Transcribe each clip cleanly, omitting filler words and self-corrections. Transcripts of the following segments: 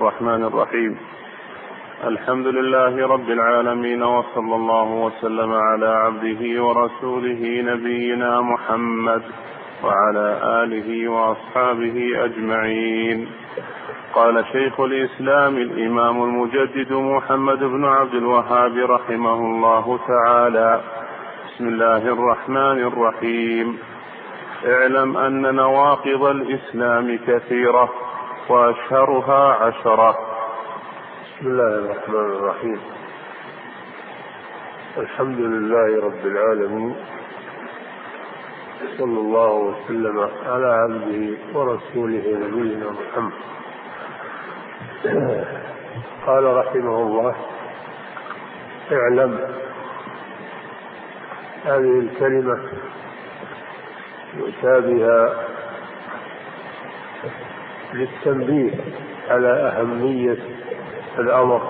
الرحمن الرحيم. الحمد لله رب العالمين، وصلى الله وسلم على عبده ورسوله نبينا محمد وعلى آله وأصحابه أجمعين. قال شيخ الإسلام الإمام المجدد محمد بن عبد الوهاب رحمه الله تعالى: بسم الله الرحمن الرحيم. اعلم أن نواقض الإسلام كثيرة وأشهرها 10. بسم الله الرحمن الرحيم. الحمد لله رب العالمين، صلى الله وسلم على عبده ورسوله نبينا محمد. قال رحمه الله: اعلم. هذه الكلمة يؤتى بها للتنبيه على أهمية الأمر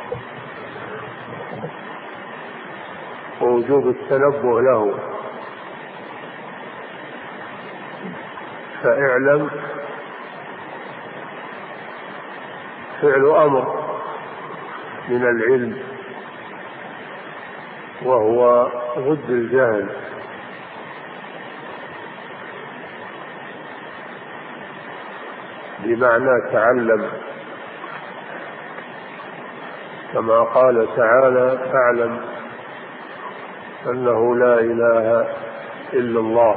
ووجوب التنبه له. فاعلم فعل أمر من العلم، وهو ضد الجهل. بمعنى تعلم، كما قال تعالى: فاعلم أنه لا إله إلا الله.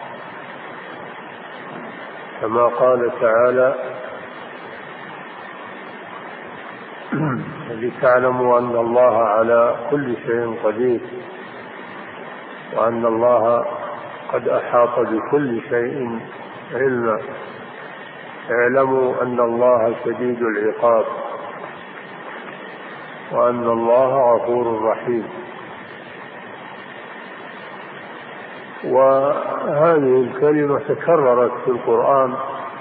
كما قال تعالى: لتعلموا أن الله على كل شيء قدير، وأن الله قد أحاط بكل شيء علما. اعلموا أن الله شديد العقاب، وأن الله غفور رحيم. وهذه الكلمة تكررت في القرآن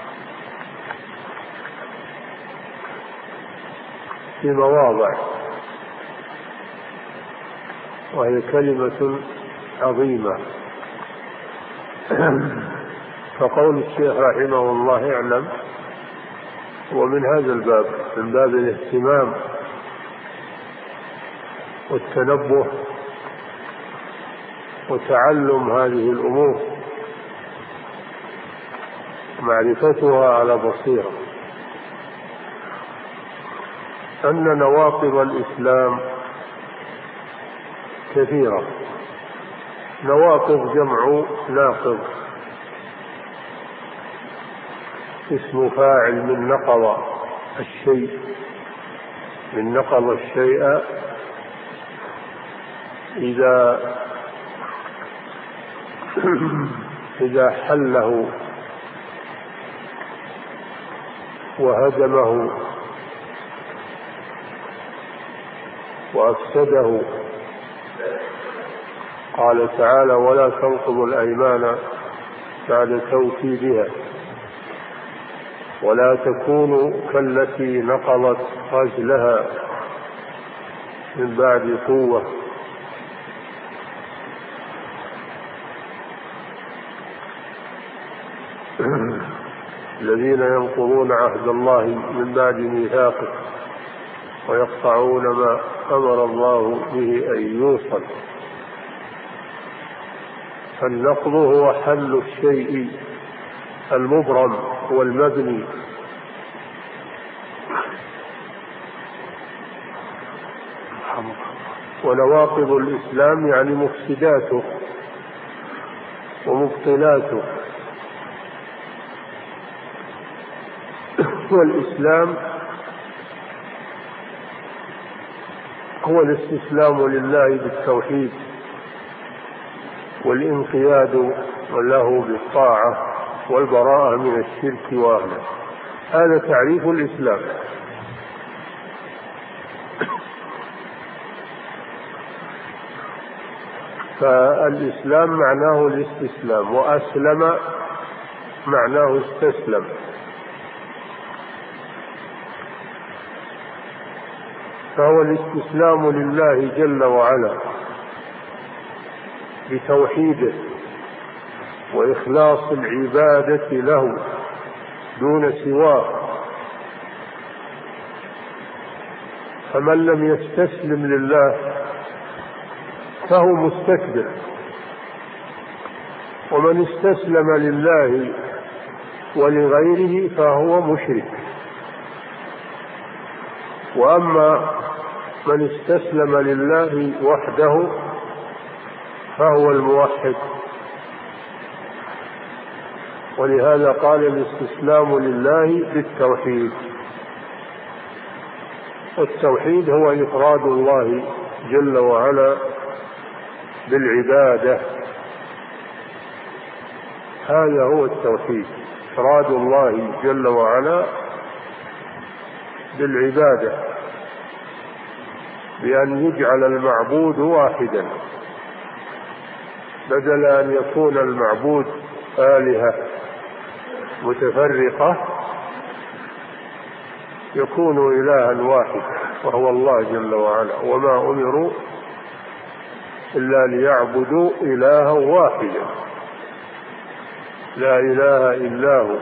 في مواضع، وهي كلمة عظيمة. فقول الشيخ رحمه الله اعلم ومن هذا الباب، من باب الاهتمام والتنبه وتعلم هذه الأمور، معرفتها على بصيرة. أن نواقض الإسلام كثيرة. نواقض جمع ناقض، اسم فاعل من نقض الشيء، من نقض الشيء إذا حله وهدمه وأفسده. قال تعالى: ولا تنقضوا الأيمان بعد توكيدها، ولا تكونوا كالتي نقضت غزلها من بعد قوة. الذين ينقضون عهد الله من بعد ميثاقه ويقطعون ما أمر الله به أن يوصل. فالنقض هو حل الشيء المبرم والمبني. ونواقض الإسلام يعني مفسداته ومبطلاته. والإسلام هو الاستسلام لله بالتوحيد والانقياد له بالطاعة والبراءة من الشرك وأهله. هذا تعريف الإسلام. فالإسلام معناه الاستسلام، وأسلم معناه استسلم. فهو الاستسلام لله جل وعلا بتوحيده وإخلاص العبادة له دون سواه، فمن لم يستسلم لله فهو مستكبر، ومن استسلم لله ولغيره فهو مشرك. وأما من استسلم لله وحده فهو الموحد. ولهذا قال الاستسلام لله بالتوحيد، والتوحيد هو إفراد الله جل وعلا بالعبادة. هذا هو التوحيد، إفراد الله جل وعلا بالعبادة، بأن يجعل المعبود واحدا، بدل أن يكون المعبود آلهة متفرقة يكون إلها واحد وهو الله جل وعلا. وما أمروا إلا ليعبدوا إلها واحدا لا إله إلا هو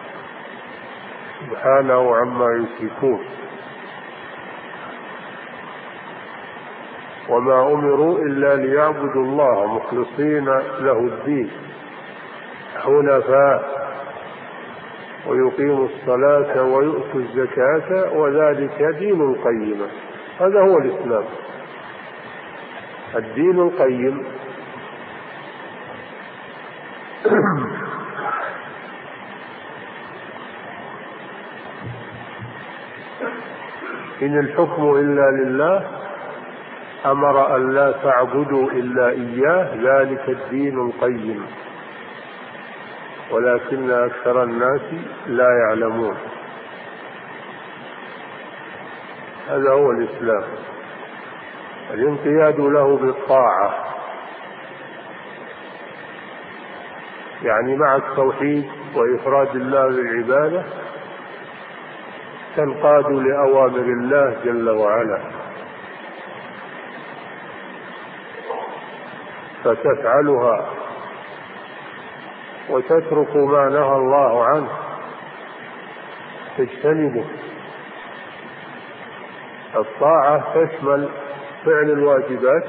سبحانه عما يشركون. وما أمروا إلا ليعبدوا الله مخلصين له الدين حنفاء ويقيموا الصلاة ويؤتوا الزكاة وذلك دين القيمة. هذا هو الإسلام، الدين القيم. إن الحكم إلا لله أمر أن لا تعبدوا إلا إياه ذلك الدين القيم ولكن أكثر الناس لا يعلمون. هذا هو الإسلام، الانقياد له بالطاعة، يعني مع التوحيد وإفراد الله بالعبادة تنقاد لأوامر الله جل وعلا فتفعلها وتترك ما نهى الله عنه تجتنبه. الطاعة تشمل فعل الواجبات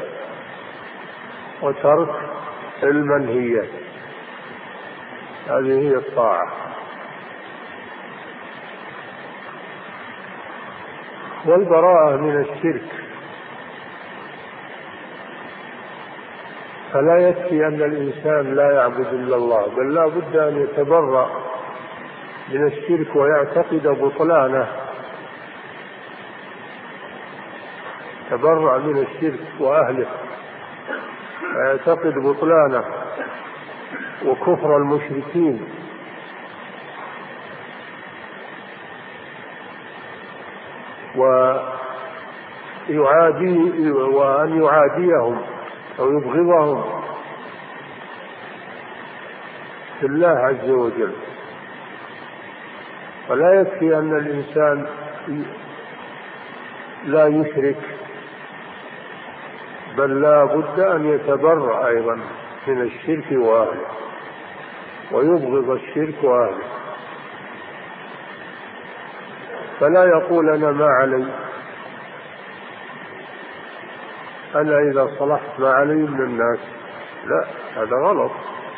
وترك المنهيات، هذه هي الطاعة. والبراءة من الشرك، فلا يكفي أن الإنسان لا يعبد إلا الله، بل لا بد أن يتبرأ من الشرك ويعتقد بطلانه، تبرأ من الشرك وأهله ويعتقد بطلانه وكفر المشركين، وأن يعاديهم أو يبغضهم في الله عز وجل. فلا يكفي أن الإنسان لا يشرك، بل لا بد أن يتبرأ أيضا من الشرك وأهله ويبغض الشرك وأهله. فلا يقول أنا ما علي، أنا إذا صلحت ما علي من الناس، لا، هذا غلط.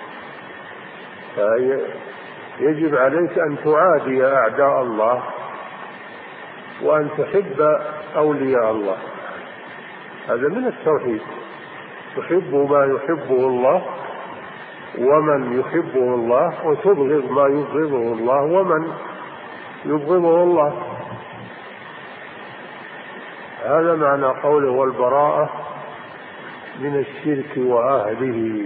يجب عليك أن تعادي أعداء الله وأن تحب أولياء الله، هذا من التوحيد. تحب ما يحبه الله ومن يحبه الله، وتبغض ما يبغضه الله ومن يبغضه الله. هذا معنى قوله والبراءة من الشرك وأهله،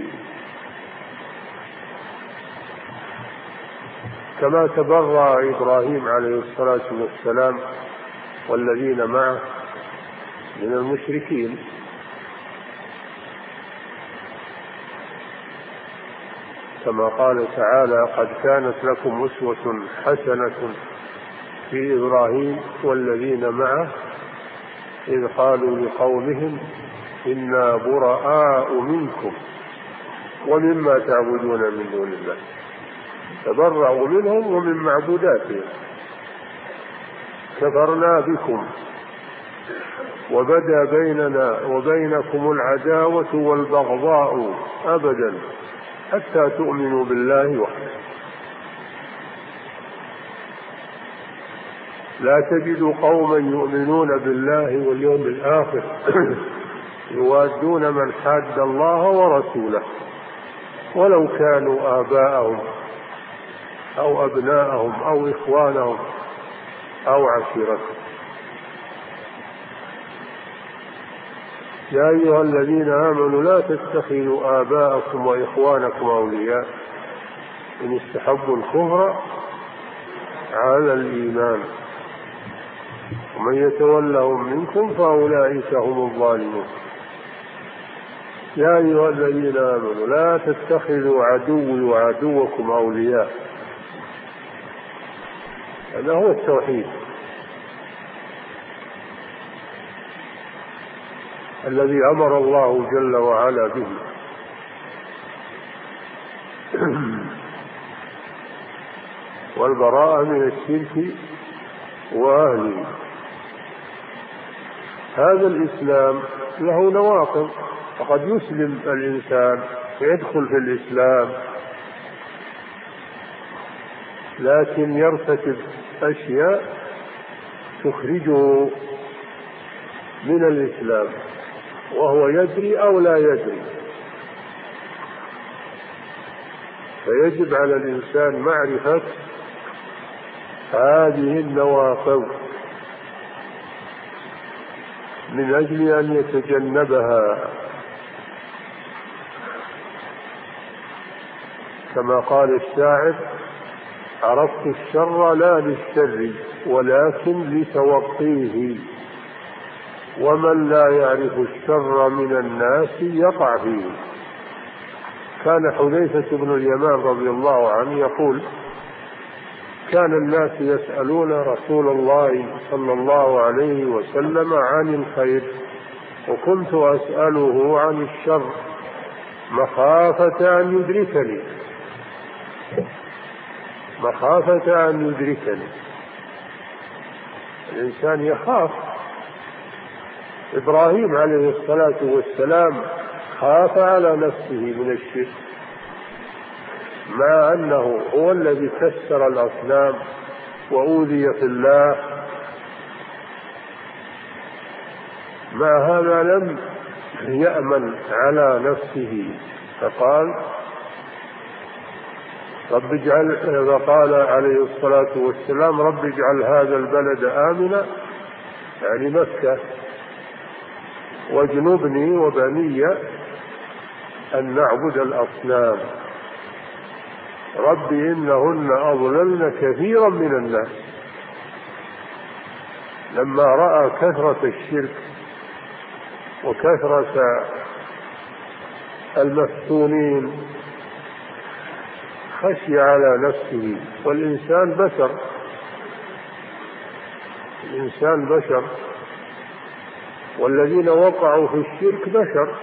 كما تبرأ إبراهيم عليه الصلاة والسلام والذين معه من المشركين. كما قال تعالى قد كانت لكم أسوة حسنة في إبراهيم والذين معه إذ قالوا لقومهم إنا براء منكم ومما تعبدون من دون الله، تبرأوا منهم ومن معبوداتهم، كفرنا بكم وبدا بيننا وبينكم العداوة والبغضاء أبدا حتى تؤمنوا بالله وحده. لا تجد قوما يؤمنون بالله واليوم الآخر يوادون من حاد الله ورسوله ولو كانوا آباءهم أو أبناءهم أو إخوانهم أو عشيرتهم. يا أيها الذين آمنوا لا تتخذوا آباءكم وإخوانكم أولياء إن استحبوا الكفر على الإيمان ومن يتولهم منكم فأولئك هم الظالمون. يا أيها الذين آمنوا لا تتخذوا عدوي وعدوكم أولياء. هذا هو التوحيد الذي أمر الله جل وعلا به. والبراءة من الشرك وأهله. هذا الإسلام له نواقض، فقد يسلم الإنسان ويدخل في الإسلام لكن يرتكب أشياء تخرجه من الإسلام وهو يدري أو لا يدري. فيجب على الإنسان معرفة هذه النواقض من أجل أن يتجنبها، كما قال الشاعر: عرفت الشر لا للشر ولكن لتوقيه، ومن لا يعرف الشر من الناس يقع فيه. كان حذيفة بن اليمان رضي الله عنه يقول: كان الناس يسألون رسول الله صلى الله عليه وسلم عن الخير وكنت أسأله عن الشر مخافة أن يدركني. الإنسان يخاف. إبراهيم عليه الصلاة والسلام خاف على نفسه من الشرك، مع أنه هو الذي كسر الأصنام وأوذي في الله، مع هذا لم يأمن على نفسه فقال فقال عليه الصلاة والسلام: رب اجعل هذا البلد آمنا، يعني مكة، واجنبني وبني أن نعبد الأصنام. رب إنهن أضللن كثيرا من الناس. لما رأى كثرة الشرك وكثرة المفتونين خشي على نفسه. والإنسان بشر، والذين وقعوا في الشرك بشر.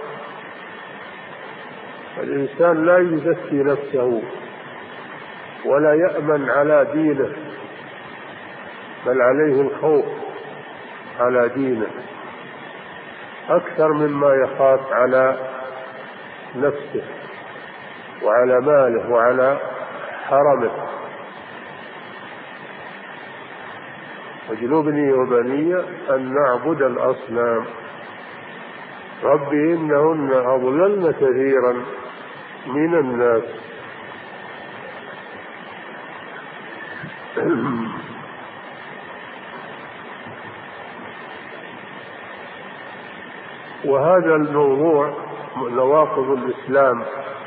الإنسان لا يزكي نفسه ولا يأمن على دينه، بل عليه الخوف على دينه أكثر مما يخاف على نفسه وعلى ماله وعلى حرمه. واجنبني وبني أن نعبد الأصنام. رب إنهن أضللن كثيرا من الناس. وهذا الموضوع نواقض الإسلام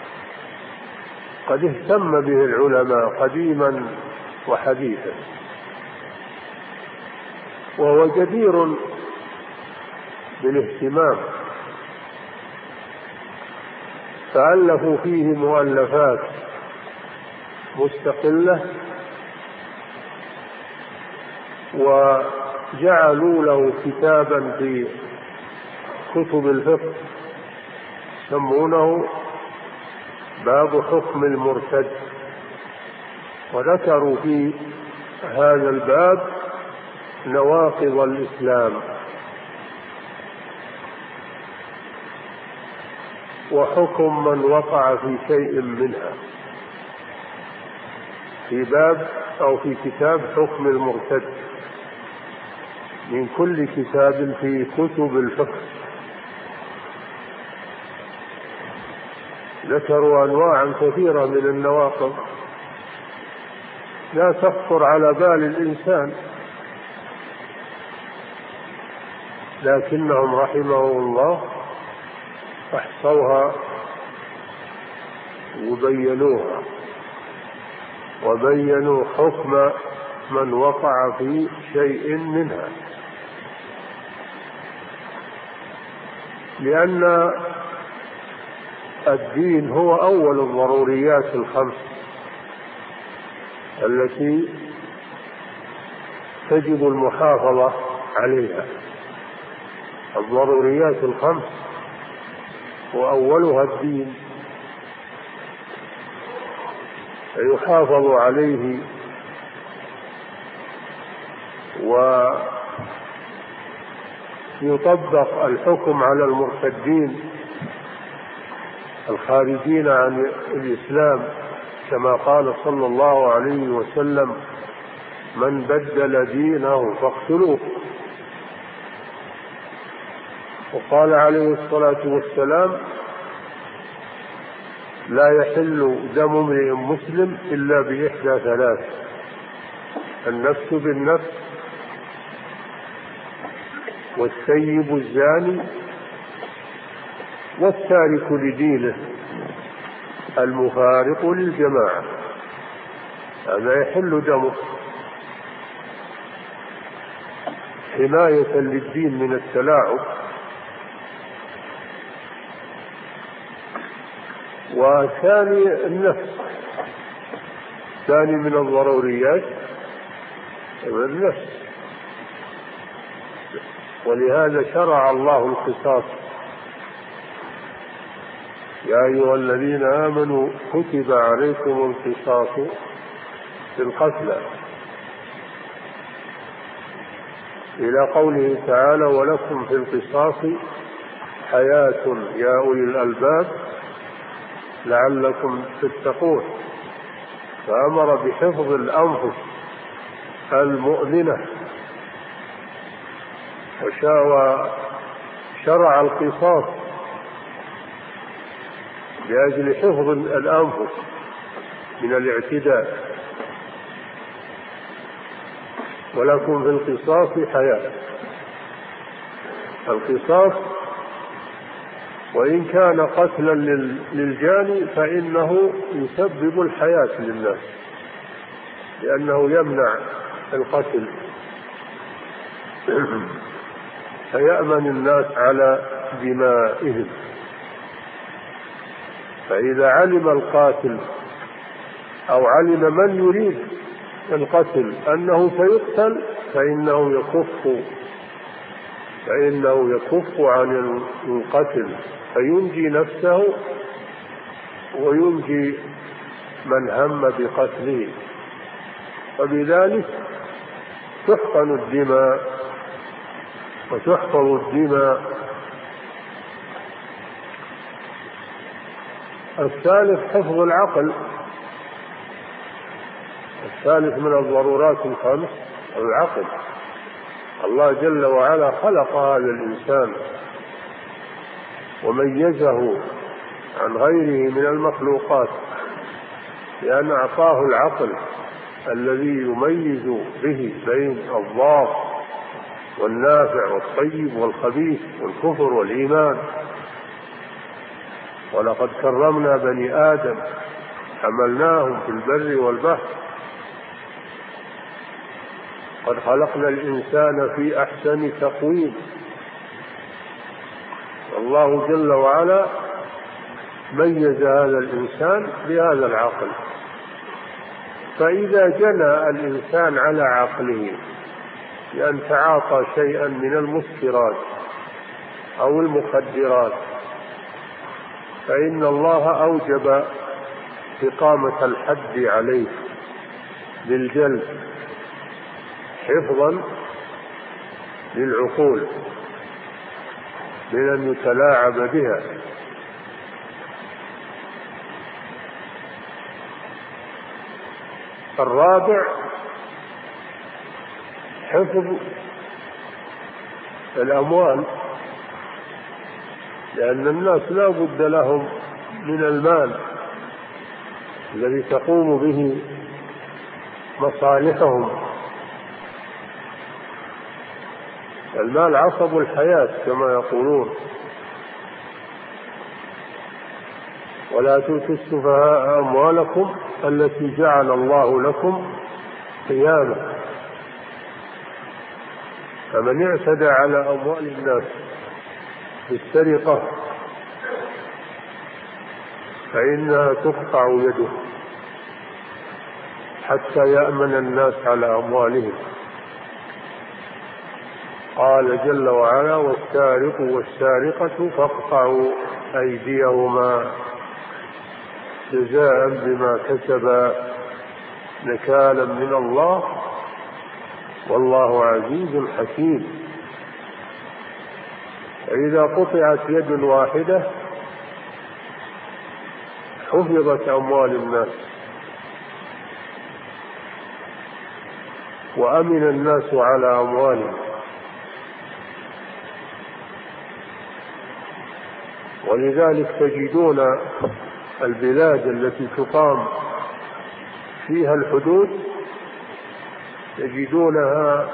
قد اهتم به العلماء قديما وحديثا، وهو جدير بالاهتمام، فألفوا فيه مؤلفات مستقلة وجعلوا له كتابا في كتب الفقه يسمونه باب حكم المرتد، وذكروا في هذا الباب نواقض الإسلام وحكم من وقع في شيء منها، في باب أو في كتاب حكم المرتد من كل كتاب في كتب الفقه. ذكروا أنواعا كثيرة من النواقض لا تخطر على بال الإنسان، لكنهم رحمهم الله أحصوها وبينوها وبينوا حكم من وقع في شيء منها، لأن الدين هو أول الضروريات الخمس التي تجب المحافظة عليها. الضروريات الخمس وأولها الدين، يحافظ عليه ويطبق الحكم على المرتدين الخارجين عن الإسلام، كما قال صلى الله عليه وسلم: من بدل دينه فاقتلوه. وقال عليه الصلاة والسلام: لا يحل دم امرئ مسلم إلا بإحدى ثلاث: النفس بالنفس، والثيب الزاني، والتارك لدينه المفارق للجماعة. هذا يحل دمه حماية للدين من التلاعب. وثاني النفس، ثاني من الضروريات النفس، ولهذا شرع الله القصاص: يا أيها الذين آمنوا كتب عليكم القصاص في القتلى، إلى قوله تعالى: ولكم في القصاص حياة يا أولي الألباب لعلكم تتقون. فأمر بحفظ الأنفس المؤمنة، وشرع القصاص لأجل حفظ الأنفس من الاعتداء. ولكم في القصاص حياة. القصاص وإن كان قتلا للجاني فإنه يسبب الحياة للناس، لأنه يمنع القتل فيأمن الناس على دمائهم. فإذا علم القاتل أو علم من يريد القتل أنه سيقتل فإنه يكف عن القتل، فينجي نفسه وينجي من هم بقتله، وبذلك تحقن الدماء وتحفظ الدماء. الثالث حفظ العقل، الثالث من الضرورات الخمس العقل. الله جل وعلا خلق هذا الإنسان وميزه عن غيره من المخلوقات لأن أعطاه العقل الذي يميز به بين الضار والنافع والطيب والخبيث والكفر والإيمان. ولقد كرمنا بني آدم حملناهم في البر والبحر قد خلقنا الإنسان في أحسن تقويم. الله جل وعلا ميز هذا الإنسان بهذا العقل. فإذا جنى الإنسان على عقله لأن تعاطى شيئا من المسكرات أو المخدرات فإن الله أوجب إقامة الحد عليه بالجلد حفظا للعقول من أن يتلاعب بها. الرابع حفظ الأموال، لأن الناس لا بد لهم من المال الذي تقوم به مصالحهم. المال عصب الحياة كما يقولون. ولا تؤتوا السفهاء أموالكم التي جعل الله لكم قياما. فمن اعتدى على أموال الناس بالسرقة فإنها تقطع يده حتى يأمن الناس على أموالهم. قال جل وعلا: والسارق والسارقة فاقطعوا أيديهما جزاء بما كسبا نكالا من الله والله عزيز حكيم. فإذا قطعت يد واحدة حفظت أموال الناس وأمن الناس على أموالهم. ولذلك تجدون البلاد التي تقام فيها الحدود تجدونها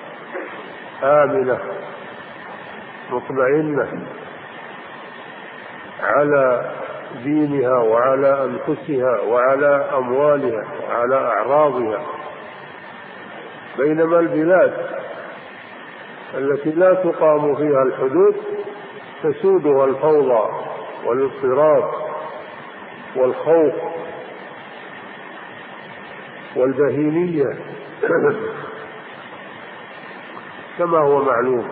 آمنة مطمئنة على دينها وعلى أنفسها وعلى أموالها وعلى أعراضها. بينما البلاد التي لا تقام فيها الحدود تسودها الفوضى والاضطراب والخوف والبهيمية كما هو معلوم.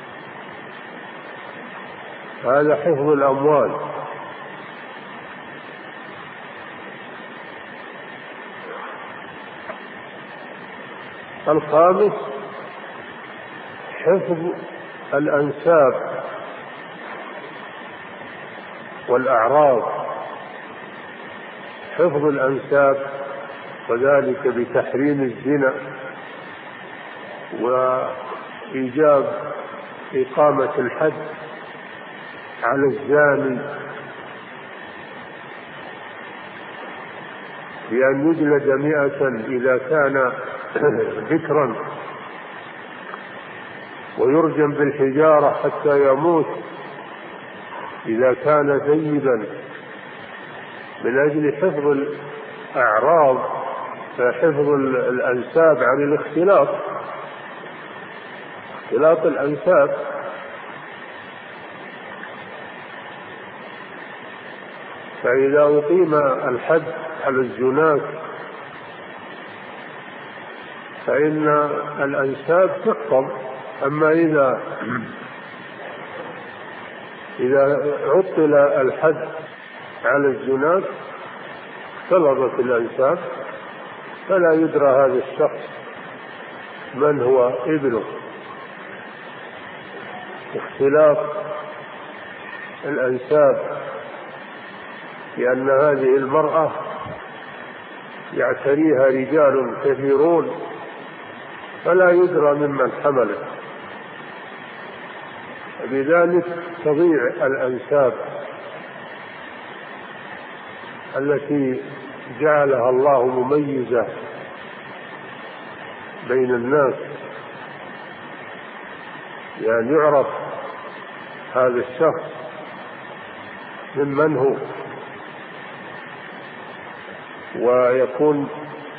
هذا حفظ الأموال. الخامس حفظ الأنساب والأعراض. حفظ الأنساب وذلك بتحريم الزنا وإيجاب إقامة الحد على الزاني بأن يجلد 100 إذا كان ذكرا ويرجم بالحجارة حتى يموت إذا كان ثيبا، من أجل حفظ الأعراض حفظ الأنساب عن الاختلاط، اختلاط الأنساب. فإذا أقيم الحد على الزناة فإن الأنساب تحفظ. أما إذا عطل الحد على الزناة اختلطت الأنساب فلا يدرى هذا الشخص من هو ابنه. اختلاط الأنساب، لأن هذه المرأة يعتريها رجال كثيرون فلا يدرى ممن حملت، بذلك تضيع الأنساب التي جعلها الله مميزة بين الناس، يعني يعرف هذا الشخص ممن هو، ويكون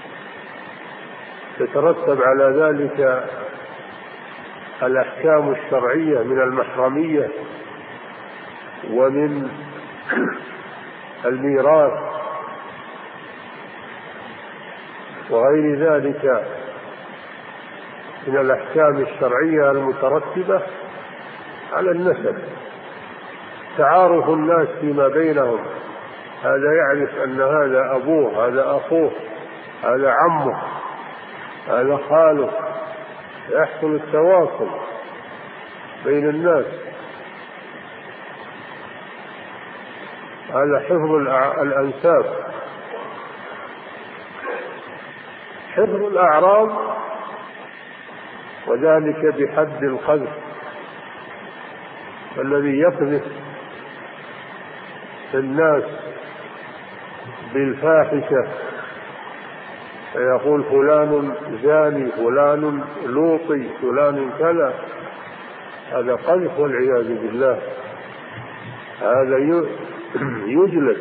تترتب على ذلك الأحكام الشرعية من المحرمية ومن الميراث وغير ذلك من الأحكام الشرعية المترتبة على النسب. تعارف الناس فيما بينهم، هذا يعرف أن هذا أبوه، هذا أخوه، هذا عمه، هذا خاله، يحصل التواصل بين الناس. هذا حفظ الأنساب. حفظ الأعراض، وذلك بحد القذف، الذي يقذف الناس بالفاحشة فيقول فلان زاني، فلان لوطي، فلان كذا، هذا قذف والعياذ بالله. هذا يجلد،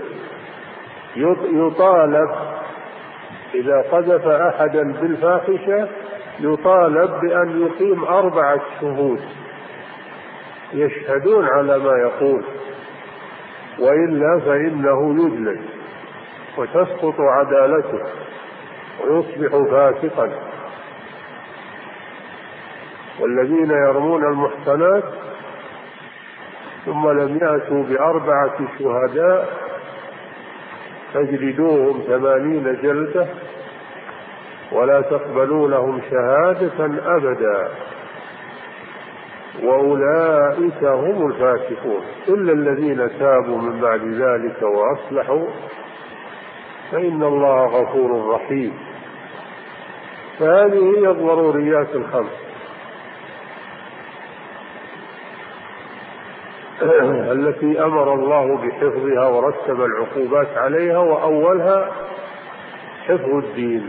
يطالب إذا قذف أحدا بالفاحشة يطالب بأن يقيم 4 شهود يشهدون على ما يقول، وإلا فإنه يجلد وتسقط عدالته ويصبح فاسقا. والذين يرمون المحصنات ثم لم يأتوا ب4 شهداء فاجلدوهم 80 جلدة ولا تقبلوا لهم شهادة أبدا وأولئك هم الفاسقون، إلا الذين تابوا من بعد ذلك وأصلحوا فإن الله غفور رحيم. فهذه هي الضروريات ال5 التي أمر الله بحفظها ورتب العقوبات عليها، وأولها حفظ الدين.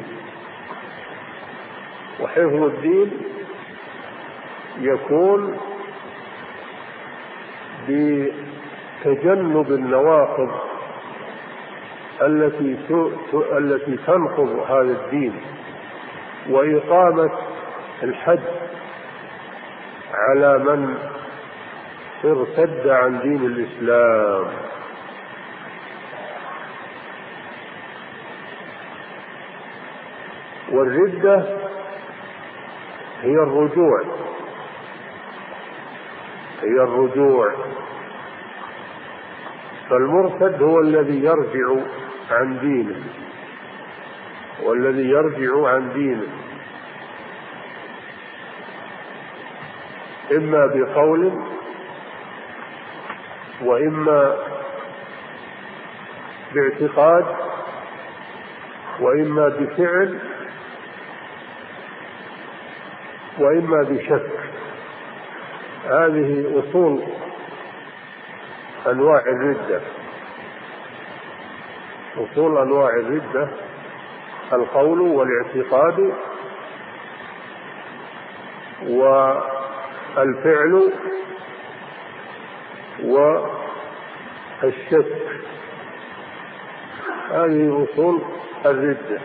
وحفظ الدين يكون بتجنب النواقض التي تنقض هذا الدين، وإقامة الحد على من ارتد عن دين الإسلام. والردة هي الرجوع، فالمرتد هو الذي يرجع عن دينه، والذي يرجع عن دينه إما بقول وإما باعتقاد وإما بفعل وإما بشك. هذه أصول أنواع الردة. أصول أنواع الردة القول والاعتقاد والفعل والشك، هذه أصول الردة.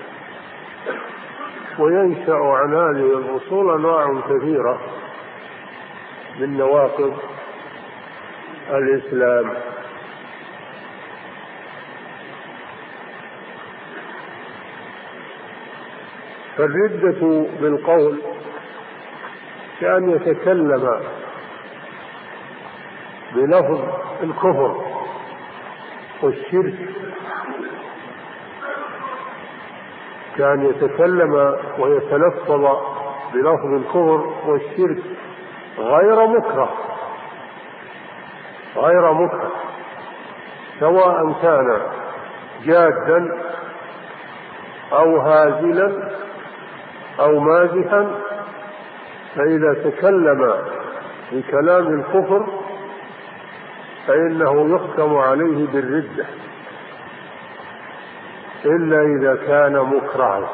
وينشأ عن هذه الأصول أنواع كثيرة من نواقض الإسلام. فالردة بالقول كأن يتكلم بلفظ الكفر والشرك، كان يتكلم ويتلفظ بلفظ الكفر والشرك غير مكره، سواء كان جادا أو هازلا أو مازحا، فإذا تكلم بكلام الكفر فإنه يحكم عليه بالردة، إلا إذا كان مكرها.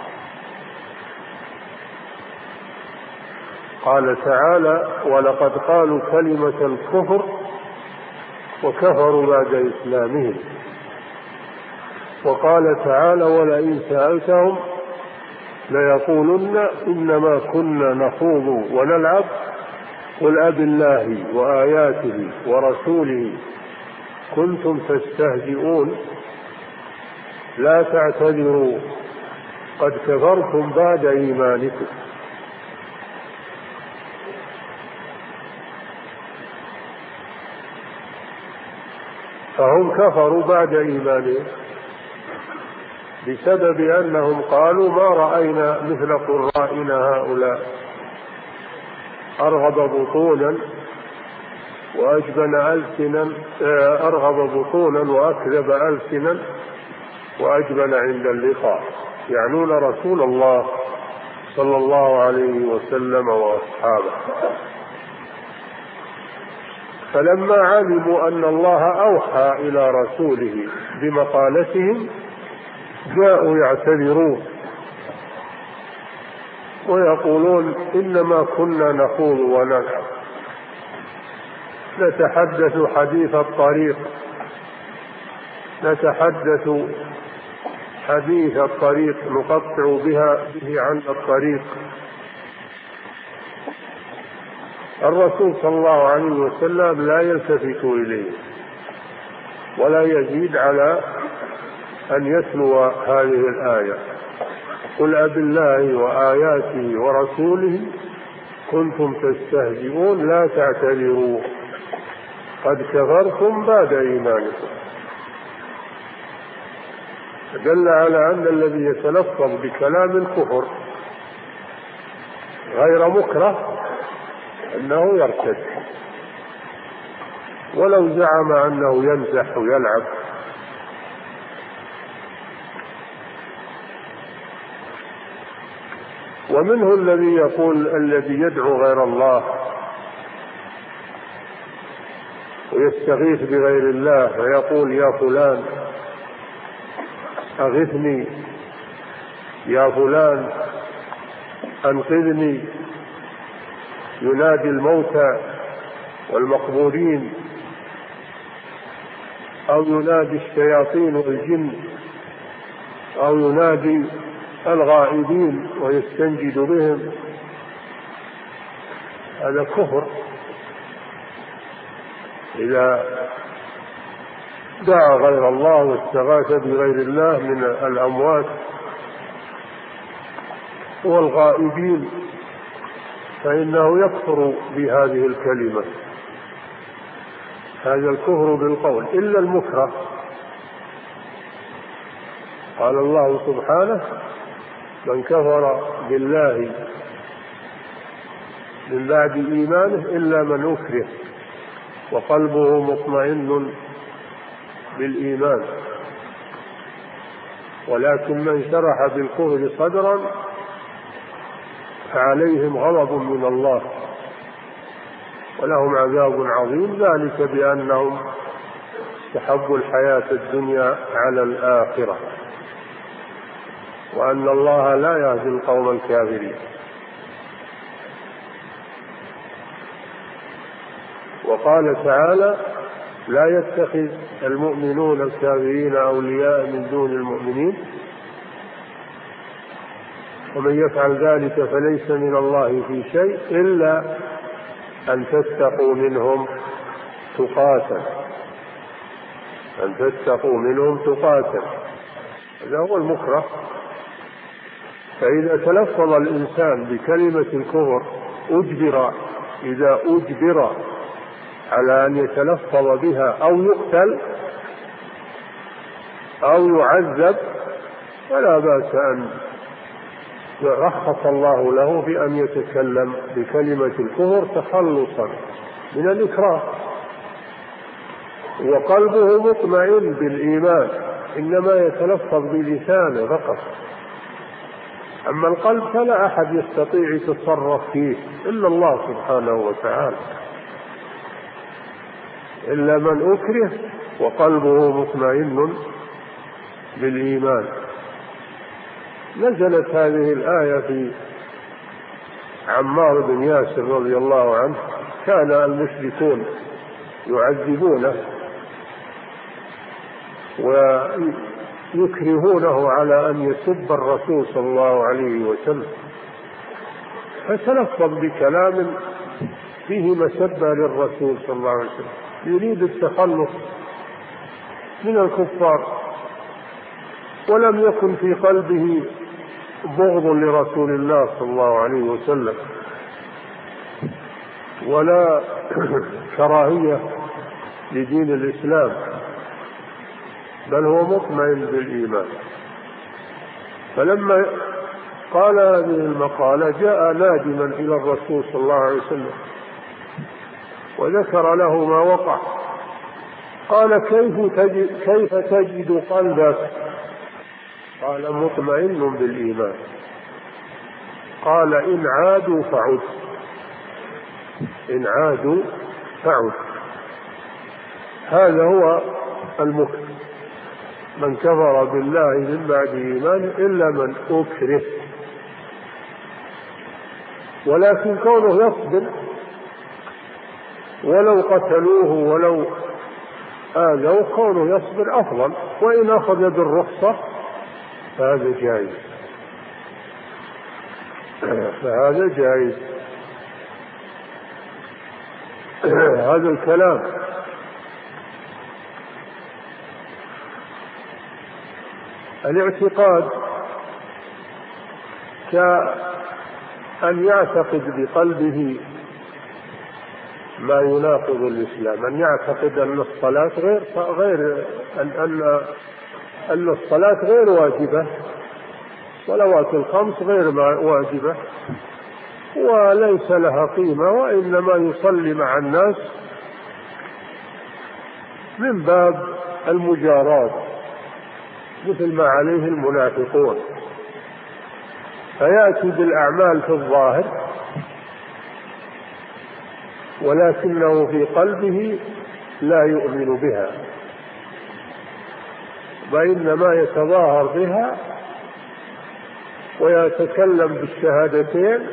قال تعالى: ولقد قالوا كلمة الكفر وكفروا بعد إسلامهم. وقال تعالى: ولئن سألتهم ليقولن إنما كنا نخوض ونلعب قل أبالله وآياته ورسوله كنتم تستهزئون لا تعتذروا قد كفرتم بعد إيمانكم. فهم كفروا بعد إيمانهم بسبب أنهم قالوا: ما رأينا مثل قرائنا هؤلاء، أرغب بطونا وأجبن ألسنا، أرغب بطونا وأكذب ألسنا وأجبن عند اللقاء. يعنون رسول الله صلى الله عليه وسلم وأصحابه. فلما علموا أن الله أوحى إلى رسوله بمقالتهم جاءوا يعتذرون ويقولون إنما كنا نخوض ونلعب، نتحدث حديث الطريق، نقطع به عن الطريق. الرسول صلى الله عليه وسلم لا يلتفت إليه ولا يزيد على أن يتلو هذه الآية: قل أبالله وآياته ورسوله كنتم تستهزئون لا تعتذروا قد كفرتم بعد إيمانكم. دل على أن الذي يتلفظ بكلام الكفر غير مكره أنه يرتد، ولو زعم أنه يمزح ويلعب. ومنه الذي يقول الذي يدعو غير الله ويستغيث بغير الله ويقول: يا فلان أغثني، يا فلان أنقذني، ينادي الموتى والمقبورين، أو ينادي الشياطين والجن، أو ينادي الغائبين ويستنجد بهم. هذا كفر. إذا دعا غير الله واستغاث بغير الله من الأموات والغائبين فإنه يكفر بهذه الكلمة. هذا الكفر بالقول إلا المكره. قال الله سبحانه: من كفر بالله من بعد إيمانه إلا من أكره وقلبه مطمئن بالإيمان، ولكن من شرح بالكفر صدرا فعليهم غضب من الله ولهم عذاب عظيم، ذلك بأنهم استحبوا الحياة الدنيا على الآخرة، وأن الله لا يهدي القوم الكافرين. وقال تعالى: لا يتخذ المؤمنون الكافرين أولياء من دون المؤمنين ومن يفعل ذلك فليس من الله في شيء إلا أن تتقوا منهم تقاتا. هذا هو المكره. فإذا تلفظ الإنسان بكلمة الكفر إذا أجبر على أن يتلفظ بها أو يقتل أو يعذب فلا بأس أن رخص الله له بأن يتكلم بكلمة الكفر تخلصا من الإكراه، وقلبه مطمئن بالإيمان، إنما يتلفظ بلسانه فقط. أما القلب فلا أحد يستطيع يتصرف فيه إلا الله سبحانه وتعالى، إلا من أكره وقلبه مطمئن بالإيمان. نزلت هذه الآية في عمار بن ياسر رضي الله عنه، كان المشركون يعذبونه ويكرهونه على أن يسب الرسول صلى الله عليه وسلم، فتلفظ بكلام فيه مسبة للرسول صلى الله عليه وسلم، يريد التخلص من الكفار، ولم يكن في قلبه بغض لرسول الله صلى الله عليه وسلم ولا كراهية لدين الإسلام، بل هو مطمئن بالإيمان. فلما قال هذه المقالة جاء نادما إلى الرسول صلى الله عليه وسلم وذكر له ما وقع. قال: كيف تجد قلبك قال مطمئن بالإيمان. قال إن عادوا فعد، إن عادوا فعد. هذا هو المكره، من كفر بالله من بعد إيمانه إلا من أكره. ولكن كونه يصبر ولو قتلوه ولو آذوا، كونه يصبر أفضل، وإن أخذ بالرخصة فهذا جائز، فهذا جائز. هذا الكلام الاعتقاد كأن يعتقد بقلبه ما يناقض الإسلام، أن يعتقد أن الصلاة أن الصلاة غير واجبة، صلوات الخمس غير واجبة وليس لها قيمة، وإنما يصلي مع الناس من باب المجاراة مثل ما عليه المنافقون، فيأتي بالأعمال في الظاهر ولكنه في قلبه لا يؤمن بها، وإنما يتظاهر بها ويتكلم بالشهادتين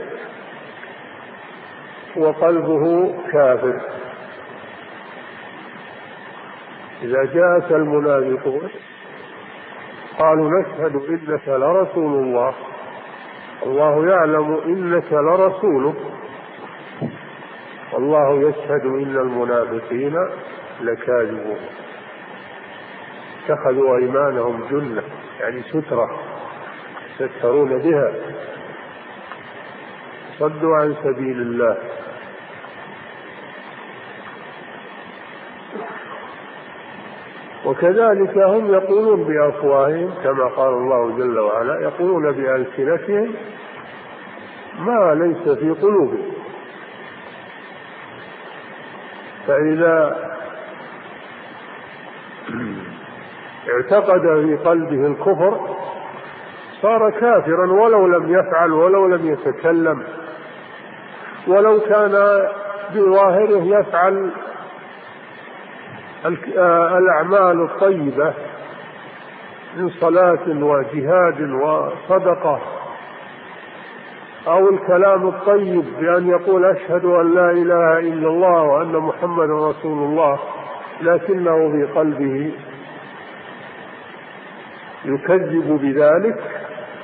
وقلبه كافر. إذا جاءك المنافقون قالوا نشهد إنك لرسول الله، الله يعلم إنك لرسوله، والله يشهد إن المنافقين لكاذبون. اتخذوا أيمانهم جنة، يعني سترة يستترون بها، صدوا عن سبيل الله. وكذلك هم يقولون بأفواههم كما قال الله جل وعلا، يقولون بألسنتهم ما ليس في قلوبهم. فإذا اعتقد في قلبه الكفر صار كافرا ولو لم يفعل ولو لم يتكلم، ولو كان بظاهره يفعل الأعمال الطيبة من صلاة وجهاد وصدقة، أو الكلام الطيب بأن يقول أشهد أن لا إله إلا الله وأن محمد رسول الله، لكنه في قلبه يكذب بذلك،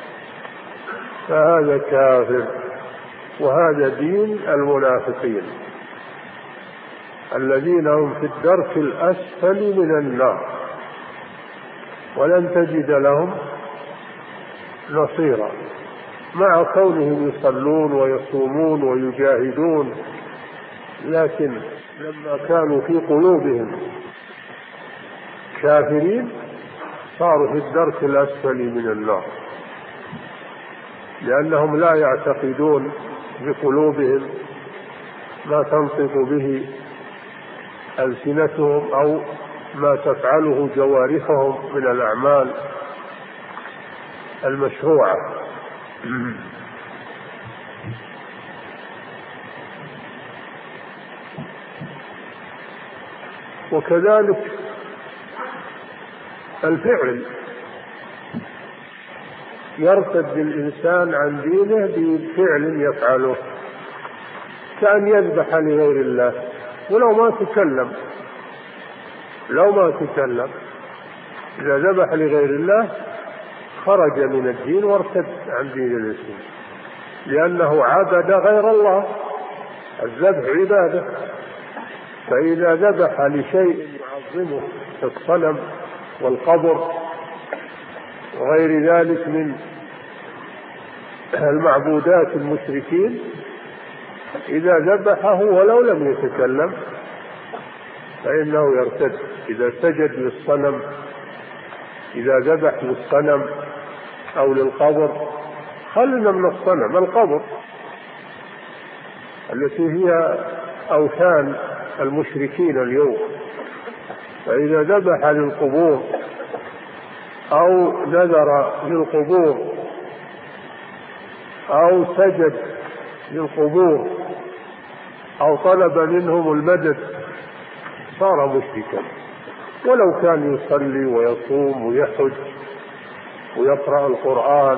فهذا كافر. وهذا دين المنافقين الذين هم في الدرك الأسفل من النار، ولن تجد لهم نصيرا، مع كونهم يصلون ويصومون ويجاهدون، لكن لما كانوا في قلوبهم كافرين صاروا في الدرك الأسفل من النار، لأنهم لا يعتقدون بقلوبهم ما تنطق به ألسنتهم أو ما تفعله جوارحهم من الأعمال المشروعة. وكذلك الفعل، يرتد الإنسان عن دينه بفعل يفعله، كأن يذبح لغير الله ولو ما تكلم، إذا ذبح لغير الله خرج من الدين وارتد عن دين الإسلام، لأنه عبد غير الله، الذبح عبادة، فإذا ذبح لشيء يعظمه كالصنم والقبر وغير ذلك من المعبودات المشركين، إذا ذبحه ولو لم يتكلم فإنه يرتد. إذا سجد للصنم، إذا ذبح للصنم أو للقبر، خلنا من الصنم، القبر التي هي أوثان المشركين اليوم، فإذا ذبح للقبور أو نذر للقبور أو سجد للقبور أو طلب منهم المدد صار مشركا، ولو كان يصلي ويصوم ويحج ويقرأ القرآن،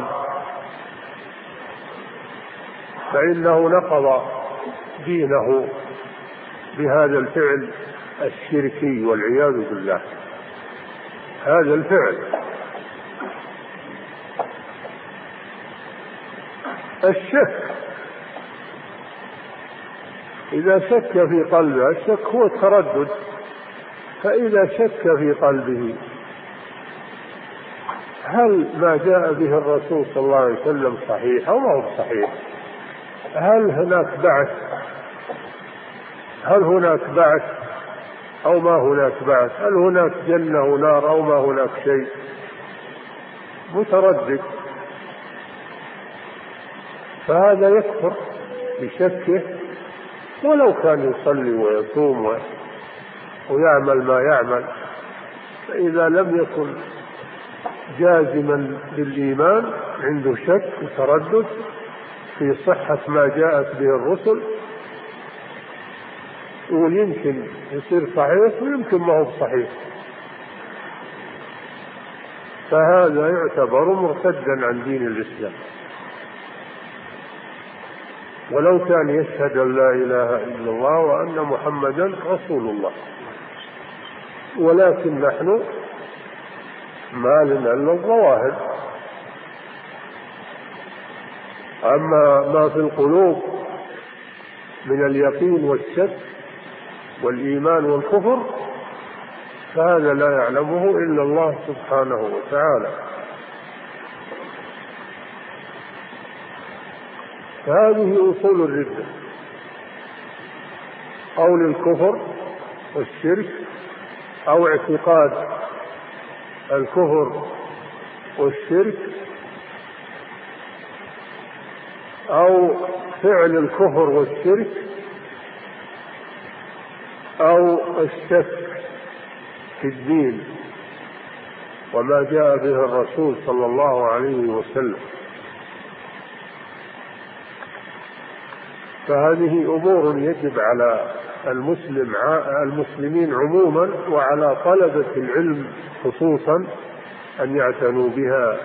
فإنه نقض دينه بهذا الفعل الشركي والعياذ بالله. هذا الفعل الشك، إذا شك في قلبه، الشك هو التردد، فإذا شك في قلبه هل ما جاء به الرسول صلى الله عليه وسلم صحيح أو ما هو صحيح، هل هناك بعث، هل هناك بعث أو ما هناك بعث، هل هناك جنة ونار أو ما هناك شيء، متردد، فهذا يكفر بشكه ولو كان يصلي ويصوم ويعمل ما يعمل. فإذا لم يكن جازما بالإيمان، عنده شك وتردد في صحة ما جاءت به الرسل، يقول يمكن يصير صحيح ويمكن ما هو صحيح، فهذا يعتبر مرتدا عن دين الإسلام، ولو كان يشهد أن لا إله إلا الله وأن محمدا رسول الله. ولكن نحن ما لنا إلا الظواهر، أما ما في القلوب من اليقين والشك والإيمان والكفر فهذا لا يعلمه إلا الله سبحانه وتعالى. فهذه أصول الردة: قول الكفر والشرك، أو اعتقاد الكفر والشرك، أو فعل الكفر والشرك، أو الشك في الدين وما جاء به الرسول صلى الله عليه وسلم. فهذه أمور يجب على المسلمين عموما وعلى طلبة العلم خصوصا أن يعتنوا بها،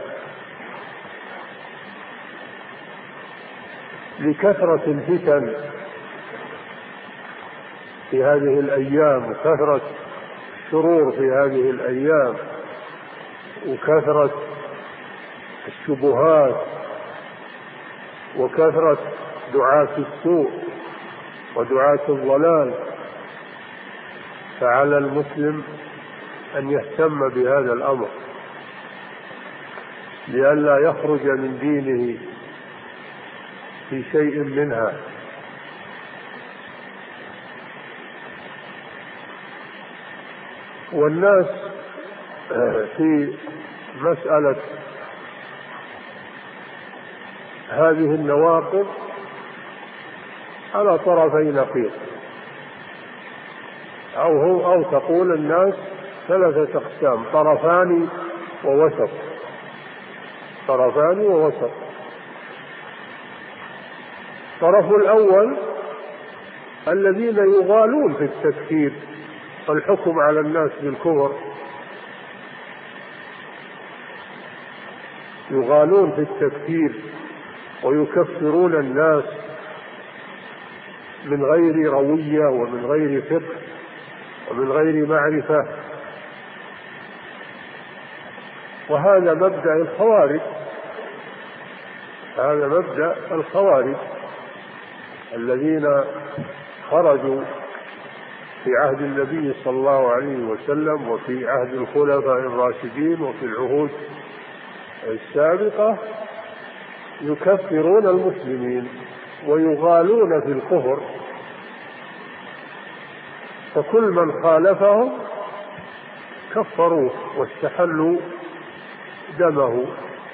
لكثرة الفتن في هذه الأيام، وكثرة الشرور في هذه الأيام، وكثرة الشبهات، وكثرة دعاة السوء ودعاة الضلال. فعلى المسلم أن يهتم بهذا الأمر لئلا يخرج من دينه في شيء منها. والناس في مسألة هذه النواقض على طرفي نقيض، أو تقول الناس ثلاثة أقسام: طرفان ووسط، طرفان ووسط. الطرف الأول الذين يغالون في التكفير والحكم على الناس بالكفر، يغالون في التكفير ويكفرون الناس من غير روية ومن غير فقه ومن غير معرفة. وهذا مبدأ الخوارج، هذا مبدأ الخوارج الذين خرجوا في عهد النبي صلى الله عليه وسلم وفي عهد الخلفاء الراشدين وفي العهود السابقة، يكفرون المسلمين ويغالون في الكفر، فكل من خالفهم كفروه واستحلوا دمه.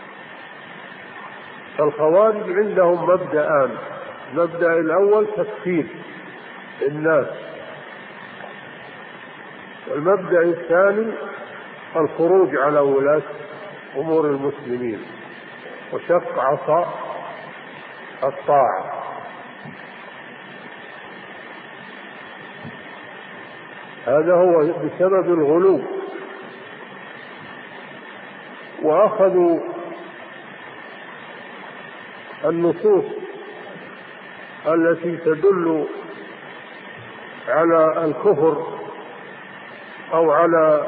فالخوارج عندهم مبدأان: المبدأ الأول تكفير الناس، والمبدأ الثاني الخروج على ولاة أمور المسلمين، وشق عصا الطاعة. هذا هو بسبب الغلو. وأخذوا النصوص التي تدل على الكفر أو على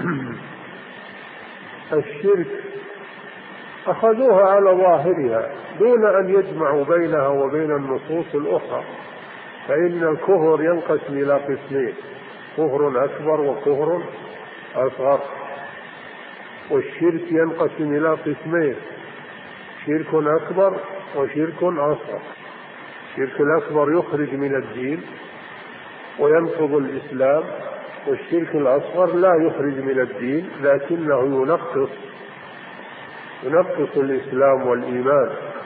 الشرك، أخذوها على ظاهرها دون أن يجمعوا بينها وبين النصوص الأخرى. فإن الكفر ينقسم إلى قسمين: كفر أكبر وكفر أصغر. والشرك ينقسم إلى قسمين: شرك أكبر وشرك أصغر. الشرك الأكبر يخرج من الدين وينقض الإسلام، والشرك الأصغر لا يخرج من الدين لكنه ينقص الإسلام والإيمان.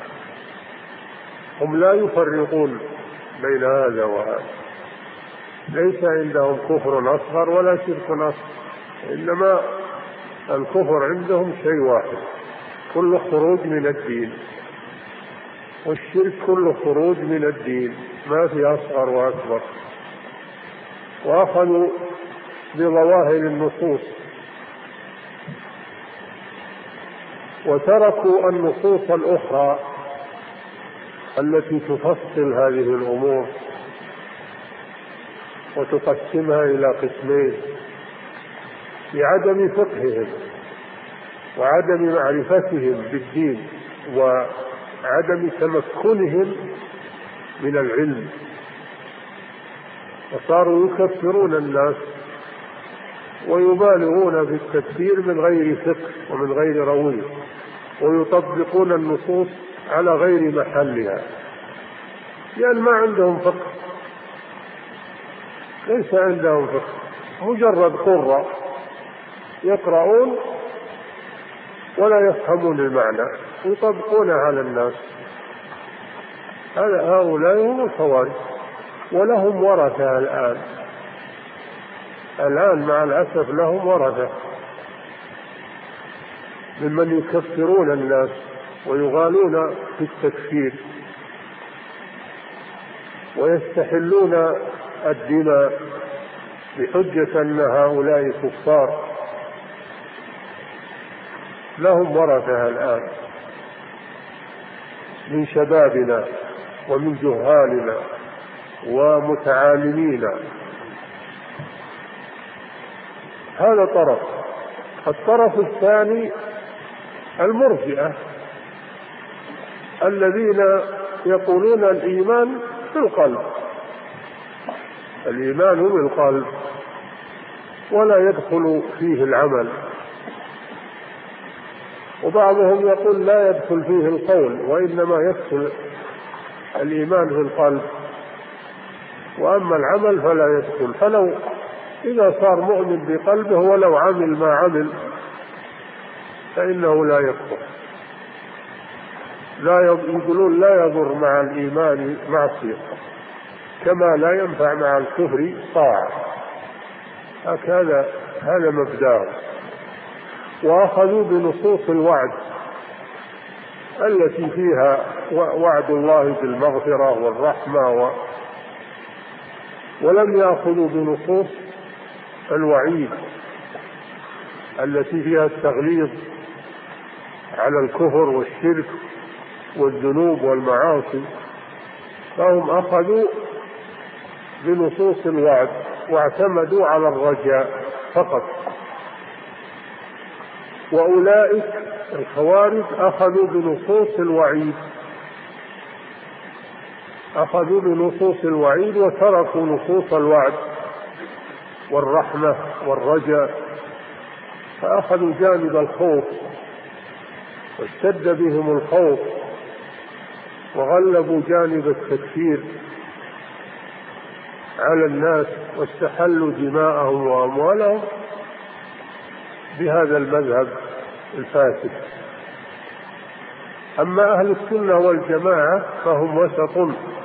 هم لا يفرقون بين هذا وهذا، ليس عندهم كفر أصغر ولا شرك أصغر، إنما الكفر عندهم شيء واحد، كل خروج من الدين، والشرك كل خروج من الدين، ما في أصغر وأكبر. وأخذوا بظواهر النصوص وتركوا النصوص الأخرى التي تفصل هذه الأمور وتقسمها إلى قسمين لعدم فقههم وعدم معرفتهم بالدين وعدم تمكنهم من العلم، وصاروا يكفرون الناس ويبالغون في التكفير من غير فقه ومن غير رويه، ويطبقون النصوص على غير محلها، لأن ما عندهم فقه، ليس عندهم فقه، مجرد قراء يقرؤون ولا يفهمون المعنى ويطبقونه على الناس. هؤلاء هم الخوارج، ولهم ورثة الآن مع الأسف لهم ورثة ممن يكفرون الناس ويغالون في التكفير ويستحلون الدماء بحجة أن هؤلاء كفار. لهم ورثة الآن من شبابنا ومن جهالنا ومتعالمين. هذا طرف. الطرف الثاني المرجئة الذين يقولون الإيمان بالقلب، الإيمان بالقلب ولا يدخل فيه العمل، وبعضهم يقول لا يدخل فيه القول وإنما يدخل الإيمان في القلب، وأما العمل فلا يدخل. فلو إذا صار مؤمن بقلبه ولو عمل ما عمل فإنه لا يكفر. يقولون لا يضر مع الإيمان معصية كما لا ينفع مع الكفر طاعة. هذا مبدأه. وأخذوا بنصوص الوعد التي فيها وعد الله بالمغفرة والرحمة ولم يأخذوا بنصوص الوعيد التي فيها التغليظ على الكفر والشرك والذنوب والمعاصي، فهم أخذوا بنصوص الوعد واعتمدوا على الرجاء فقط. وأولئك الخوارج أخذوا بنصوص الوعيد وتركوا نصوص الوعد والرحمة والرجاء، فأخذوا جانب الخوف واشتد بهم الخوف وغلبوا جانب التكفير على الناس واستحلوا دماءهم وأموالهم بهذا المذهب الفاسد. أما أهل السنة والجماعة فهم وسط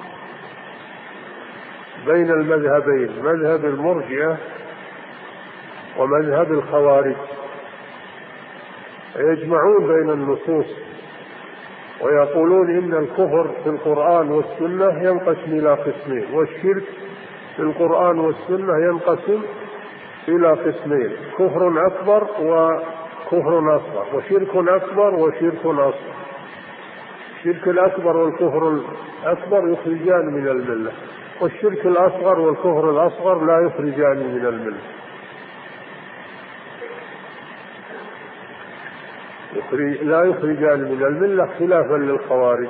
بين المذهبين، مذهب المرجئة ومذهب الخوارج. يجمعون بين النصوص ويقولون إن الكفر في القرآن والسنة ينقسم إلى قسمين، والشرك في القرآن والسنة ينقسم إلى قسمين: كفر أكبر وكفر أصغر، وشرك أكبر وشرك أصغر. الشرك الأكبر والكفر الأكبر يخرجان من الملة، والشرك الأصغر والكفر الأصغر لا يخرجان من الملة. لا يخرجان من الملة خلافا للخوارج،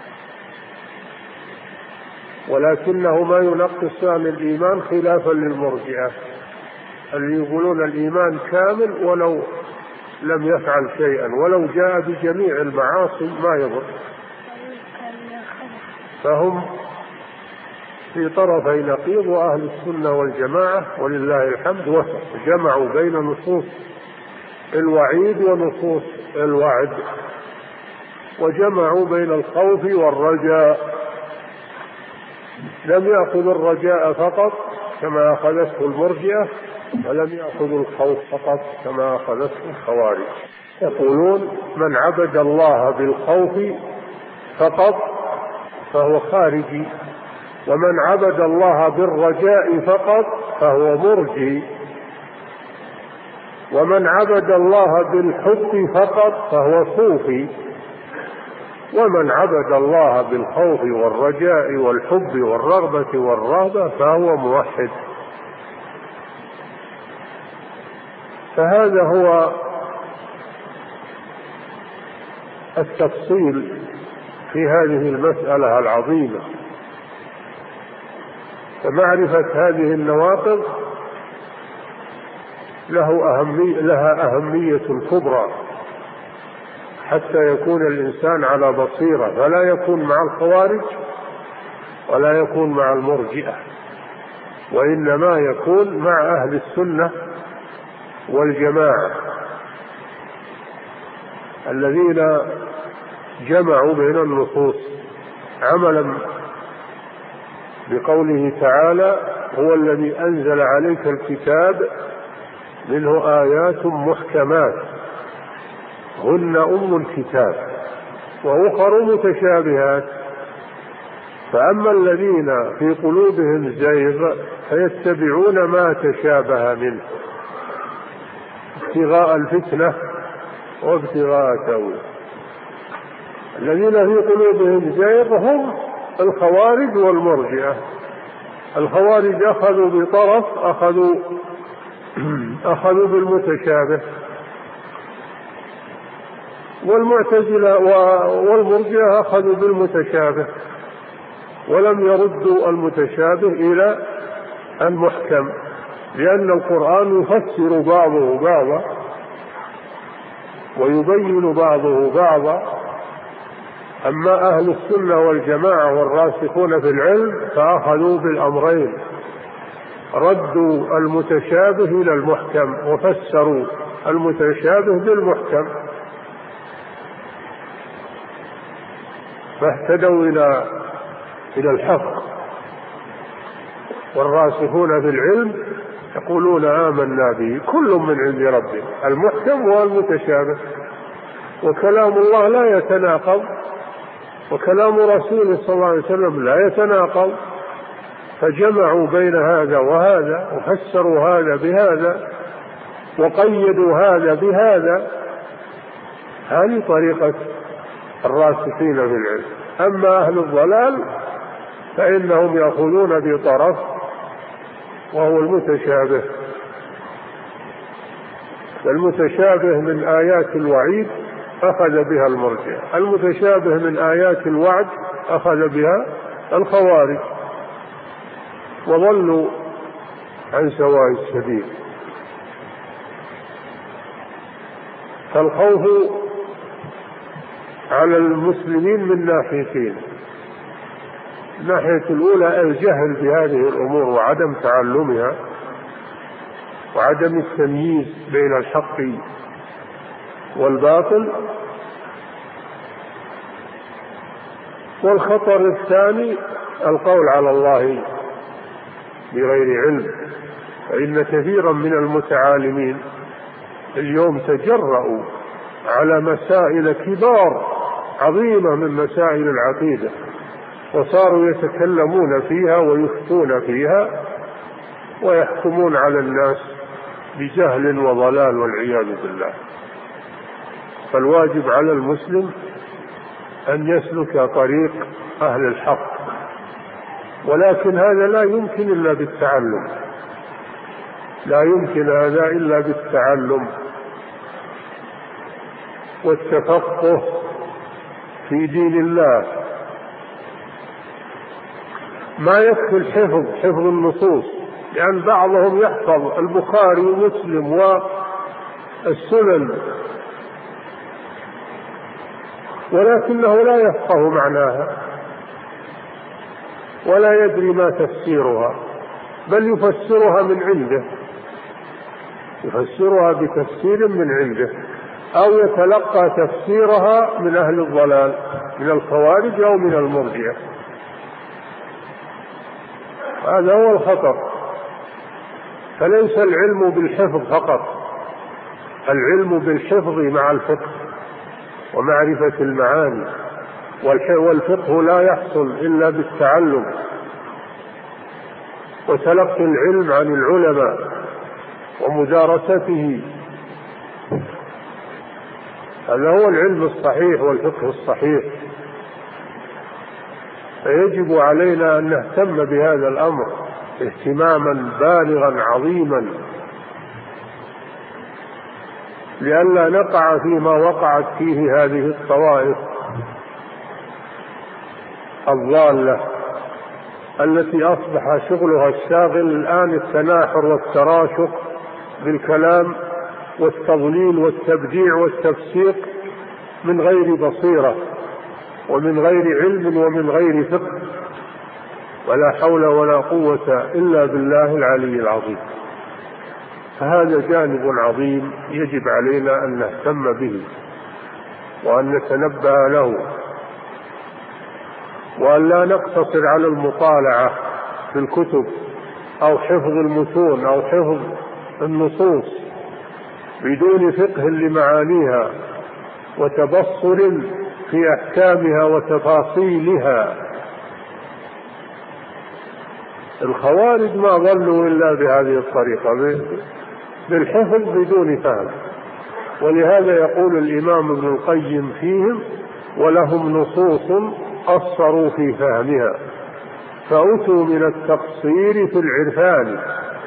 ولكنه ما ينقص عن الإيمان خلافا للمرجئة اللي يقولون الإيمان كامل ولو لم يفعل شيئا، ولو جاء بجميع المعاصي ما يضر. فهم في طرفي نقيض، وأهل السنة والجماعة ولله الحمد وسط، جمعوا بين نصوص الوعيد ونصوص الوعد، وجمعوا بين الخوف والرجاء. لم يأخذ الرجاء فقط كما أخذته المرجئة، ولم يأخذ الخوف فقط كما أخذته الخوارج. يقولون من عبد الله بالخوف فقط فهو خارجي، ومن عبد الله بالرجاء فقط فهو مرجي، ومن عبد الله بالحب فقط فهو صوفي، ومن عبد الله بالخوف والرجاء والحب والرغبة والرهبة فهو موحد. فهذا هو التفصيل في هذه المسألة العظيمة. فمعرفة هذه النواقض لها أهمية كبرى حتى يكون الإنسان على بصيرة، فلا يكون مع الخوارج ولا يكون مع المرجئة، وإنما يكون مع أهل السنة والجماعة الذين جمعوا بين النصوص عملا بقوله تعالى: هو الذي أنزل عليك الكتاب منه آيات محكمات هن أم الكتاب وأخر متشابهات، فأما الذين في قلوبهم زيغ فيتبعون ما تشابه منه ابتغاء الفتنة وابتغاء تأويله. الذين في قلوبهم زيغ هم الخوارج والمرجئة. الخوارج أخذوا بطرف، أخذوا بالمتشابه، والمعتزلة والمرجئة أخذوا بالمتشابه ولم يردوا المتشابه إلى المحكم، لأن القرآن يفسر بعضه بعضا ويبين بعضه بعضا. أما أهل السنة والجماعة والراسخون في العلم فأخذوا بالأمرين، ردوا المتشابه إلى المحكم وفسروا المتشابه بالمحكم، فاهتدوا إلى الحق. والراسخون في العلم يقولون آمنا به كل من عند ربنا، المحكم والمتشابه، وكلام الله لا يتناقض، وكلام رسوله صلى الله عليه وسلم لا يتناقض، فجمعوا بين هذا وهذا وفسروا هذا بهذا وقيدوا هذا بهذا. هذه طريقة الراسخين في العلم. أما أهل الضلال فإنهم يأخذون بطرف وهو المتشابه، والمتشابه من آيات الوعيد أخذ بها المرجئة، المتشابه من آيات الوعد أخذ بها الخوارج، وضلوا عن سواء السبيل. فالخوف على المسلمين من ناحيتين: الناحية الأولى الجهل بهذه الأمور وعدم تعلمها وعدم التمييز بين الحق والباطل، والخطر الثاني القول على الله بغير علم. فإن كثيرا من المتعالمين اليوم تجرؤوا على مسائل كبار عظيمة من مسائل العقيدة، وصاروا يتكلمون فيها ويفتون فيها ويحكمون على الناس بجهل وضلال والعياذ بالله. فالواجب على المسلم أن يسلك طريق أهل الحق، ولكن هذا لا يمكن إلا بالتعلم، لا يمكن هذا إلا بالتعلم والتفقه في دين الله. ما يكفي حفظ النصوص، لأن بعضهم يحفظ البخاري ومسلم والسنن ولكنه لا يفقه معناها ولا يدري ما تفسيرها، بل يفسرها من عنده، يفسرها بتفسير من عنده، أو يتلقى تفسيرها من أهل الضلال من الخوارج أو من المرجئة. هذا هو الخطر. فليس العلم بالحفظ فقط، العلم بالحفظ مع الفقه ومعرفة المعاني، والفقه لا يحصل إلا بالتعلم وتلقي العلم عن العلماء ومدارسته. هذا هو العلم الصحيح والفقه الصحيح. فيجب علينا أن نهتم بهذا الأمر اهتماما بالغا عظيما، لئلا نقع فيما وقعت فيه هذه الطوائف الضالة التي أصبح شغلها الشاغل الآن التناحر والتراشق بالكلام والتضليل والتبديع والتفسيق من غير بصيرة ومن غير علم ومن غير فقه، ولا حول ولا قوة إلا بالله العلي العظيم. فهذا جانب عظيم يجب علينا أن نهتم به وأن نتنبه له، وأن لا نقتصر على المطالعة في الكتب أو حفظ المتون أو حفظ النصوص بدون فقه لمعانيها وتبصر في أحكامها وتفاصيلها. الخوارج ما ظلوا إلا بهذه الطريقة، بالحفظ بدون فهم. ولهذا يقول الإمام ابن القيم فيهم: ولهم نصوص قصروا في فهمها فأتوا من التقصير في العرفان.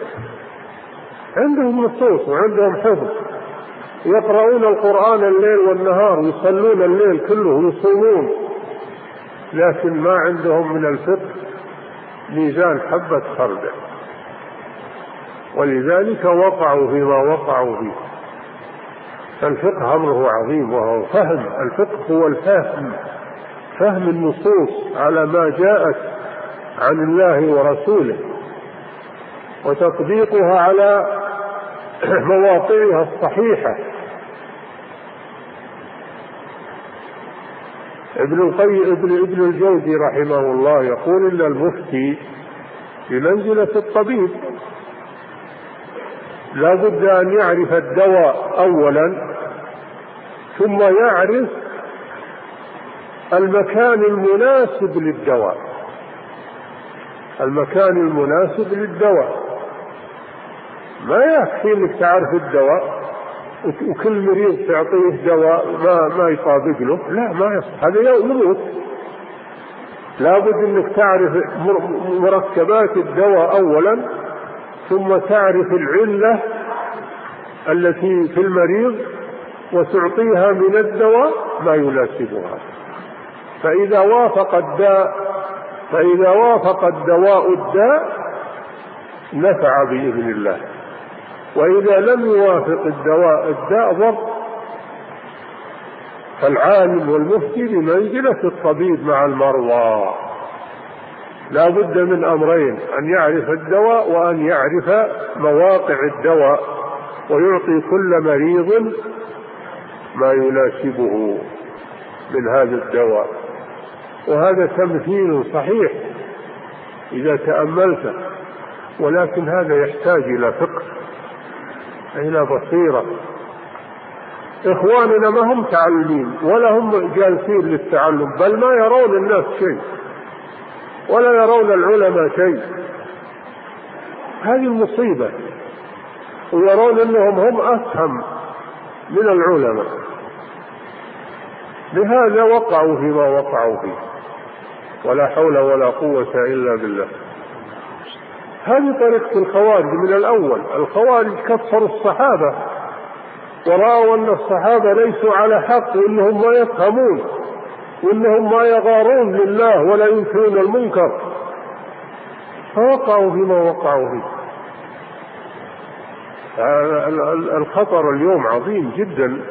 عندهم نصوص وعندهم حفظ، يقرؤون القرآن الليل والنهار ويصلون الليل كله ويصومون، لكن ما عندهم من الفقه ميزان حبة خردل، ولذلك وقعوا فيما وقعوا فيه. فالفقه أمره عظيم، وهو فهم. الفقه هو الفهم، فهم النصوص على ما جاءت عن الله ورسوله وتطبيقها على مواقعها الصحيحة. ابن الجوزي رحمه الله يقول إن المفتي بمنزلة الطبيب، لا بد أن يعرف الدواء أولا، ثم يعرف المكان المناسب للدواء، المكان المناسب للدواء. ما يكفي انك تعرف الدواء وكل مريض تعطيه دواء ما يطابق له، لا، ما يصح، هذا يموت. لابد انك تعرف مركبات الدواء اولا، ثم تعرف العلة التي في المريض وتعطيها من الدواء ما يناسبها. فإذا وافق الدواء الداء نفع بإذن الله، وإذا لم يوافق الداء ضر. فالعالم والمفتي بمنزلة الطبيب مع المرضى، لا بد من أمرين: أن يعرف الدواء وأن يعرف مواقع الدواء، ويعطي كل مريض ما يناسبه من هذا الدواء. وهذا تمثيل صحيح إذا تأملته، ولكن هذا يحتاج إلى فقه، إلى بصيرة. إخواننا ما هم تعلمين ولا هم جالسين للتعلم، بل ما يرون الناس شيء ولا يرون العلماء شيء. هذه المصيبة، ويرون أنهم هم أفهم من العلماء، لهذا وقعوا فيما وقعوا فيه، ولا حول ولا قوة إلا بالله. هذه طريقة الخوارج من الأول. الخوارج كفروا الصحابة ورأوا أن الصحابة ليسوا على حق، وإنهم ما يفهمون، وإنهم ما يغارون لله ولا ينكرون المنكر، فوقعوا فيما وقعوا فيه. الخطر اليوم عظيم جدا.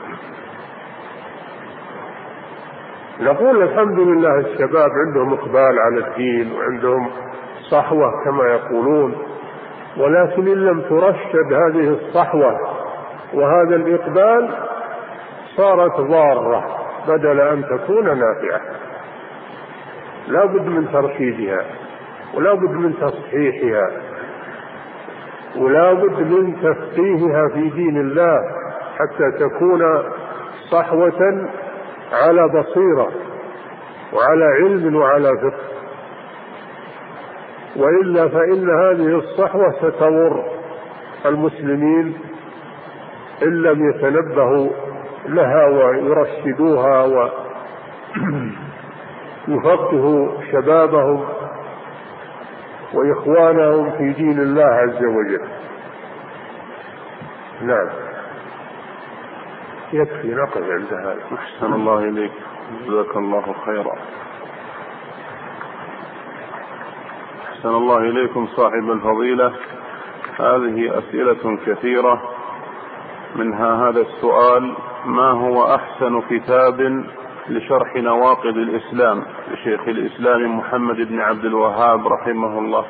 نقول الحمد لله الشباب عندهم إقبال على الدين وعندهم صحوة كما يقولون، ولكن إن لم ترشد هذه الصحوة وهذا الإقبال صارت ضارة بدل أن تكون نافعة. لا بد من ترشيدها، ولا بد من تصحيحها، ولا بد من تفقيهها في دين الله حتى تكون صحوة على بصيرة وعلى علم وعلى فقه، وإلا فإن هذه الصحوة ستضر المسلمين إن لم يتنبهوا لها ويرشدوها ويفقهوا شبابهم وإخوانهم في دين الله عز وجل. نعم، يكفي نقل عند هذا. أحسن الله إليك، جزاك الله خيرا. أحسن الله إليكم صاحب الفضيلة. هذه أسئلة كثيرة، منها هذا السؤال: ما هو أحسن كتاب لشرح نواقض الإسلام لشيخ الإسلام محمد بن عبد الوهاب رحمه الله؟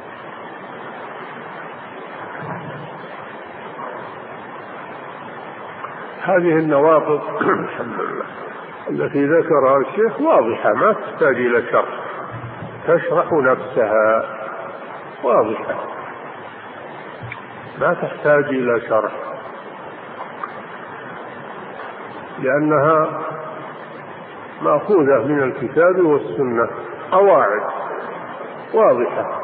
هذه النواقض الحمد لله التي ذكرها الشيخ واضحة، ما تحتاج إلى شرح، تشرح نفسها، واضحة ما تحتاج إلى شرح، لأنها مأخوذة من الكتاب والسنة، قواعد واضحة.